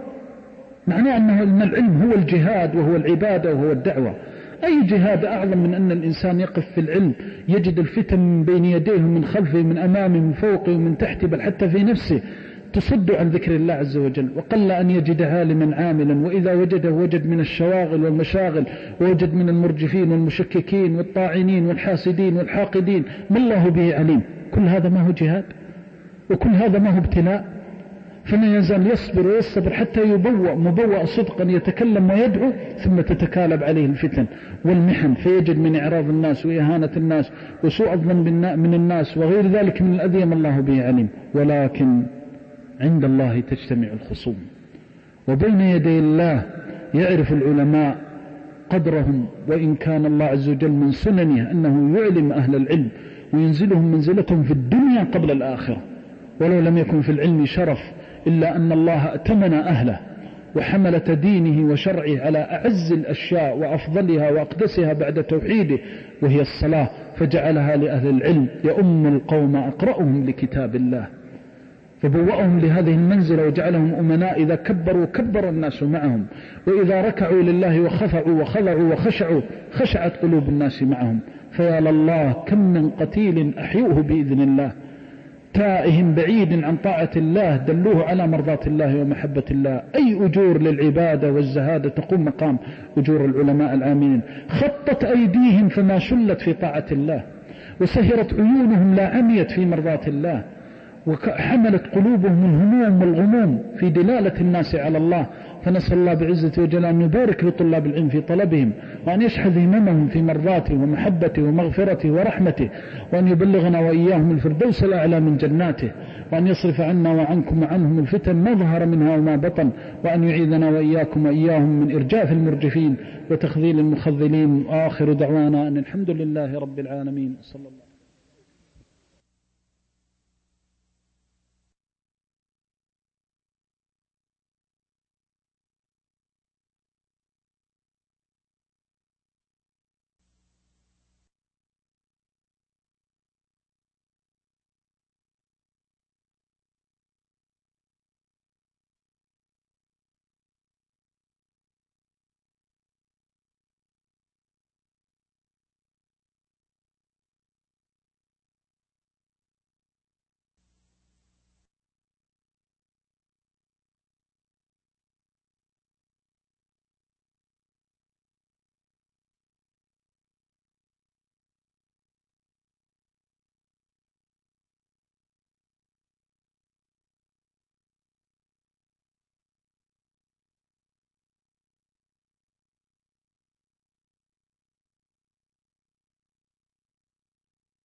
معناه أن العلم هو الجهاد وهو العبادة وهو الدعوة. أي جهاد أعظم من أن الإنسان يقف في العلم يجد الفتن من بين يديه ومن خلفه من أمامه من فوقه ومن تحته، بل حتى في نفسه تصد عن ذكر الله عز وجل. وقل أن يجد عالما عاملا، وإذا وجده وجد من الشواغل والمشاغل، ووجد من المرجفين والمشككين والطاعنين والحاسدين والحاقدين، ما الله به عليم. كل هذا ما هو جهاد، وكل هذا ما هو ابتلاء. فلا يزال يصبر ويصبر حتى يبوأ مبوأ صدقا يتكلم ويدعو، ثم تتكالب عليه الفتن والمحن، فيجد من إعراض الناس وإهانة الناس وسوء الظن من الناس وغير ذلك من الأذى ما الله به عليم. ولكن عند الله تجتمع الخصوم، وبين يدي الله يعرف العلماء قدرهم، وإن كان الله عز وجل من سننه أنه يعلم أهل العلم وينزلهم منزلتهم في الدنيا قبل الآخرة، ولو لم يكن في العلم شرف إلا أن الله أتمن أهله وحملة دينه وشرعه على أعز الأشياء وأفضلها وأقدسها بعد توحيده، وهي الصلاة، فجعلها لأهل العلم يؤم القوم أقرأهم لكتاب الله، فبوأهم لهذه المنزلة وجعلهم أمناء. إذا كبروا كبر الناس معهم، وإذا ركعوا لله وخضعوا وخضعوا وخشعوا خشعت قلوب الناس معهم. فيا لله كم من قتيل أحيوه بإذن الله، تائه بعيد عن طاعة الله دلوه على مرضاة الله ومحبة الله. أي أجور للعبادة والزهادة تقوم مقام أجور العلماء العاملين. خطت أيديهم فما شلت في طاعة الله، وسهرت عيونهم لا عميت في مرضاة الله، وحملت قلوبهم الهموم والغموم في دلالة الناس على الله. فنسأل الله بعزته وجلاله أن يبارك لطلاب العلم في طلبهم، وأن يشحذ هممهم في مرضاته ومحبته ومغفرته ورحمته، وأن يبلغنا وإياهم الفردوس الأعلى من جناته، وأن يصرف عنا وعنكم وعنهم الفتن ما ظهر منها وما بطن، وأن يعيذنا وإياكم وإياهم من إرجاف المرجفين وتخذيل المخذلين. وآخر دعوانا أن الحمد لله رب العالمين. صلى الله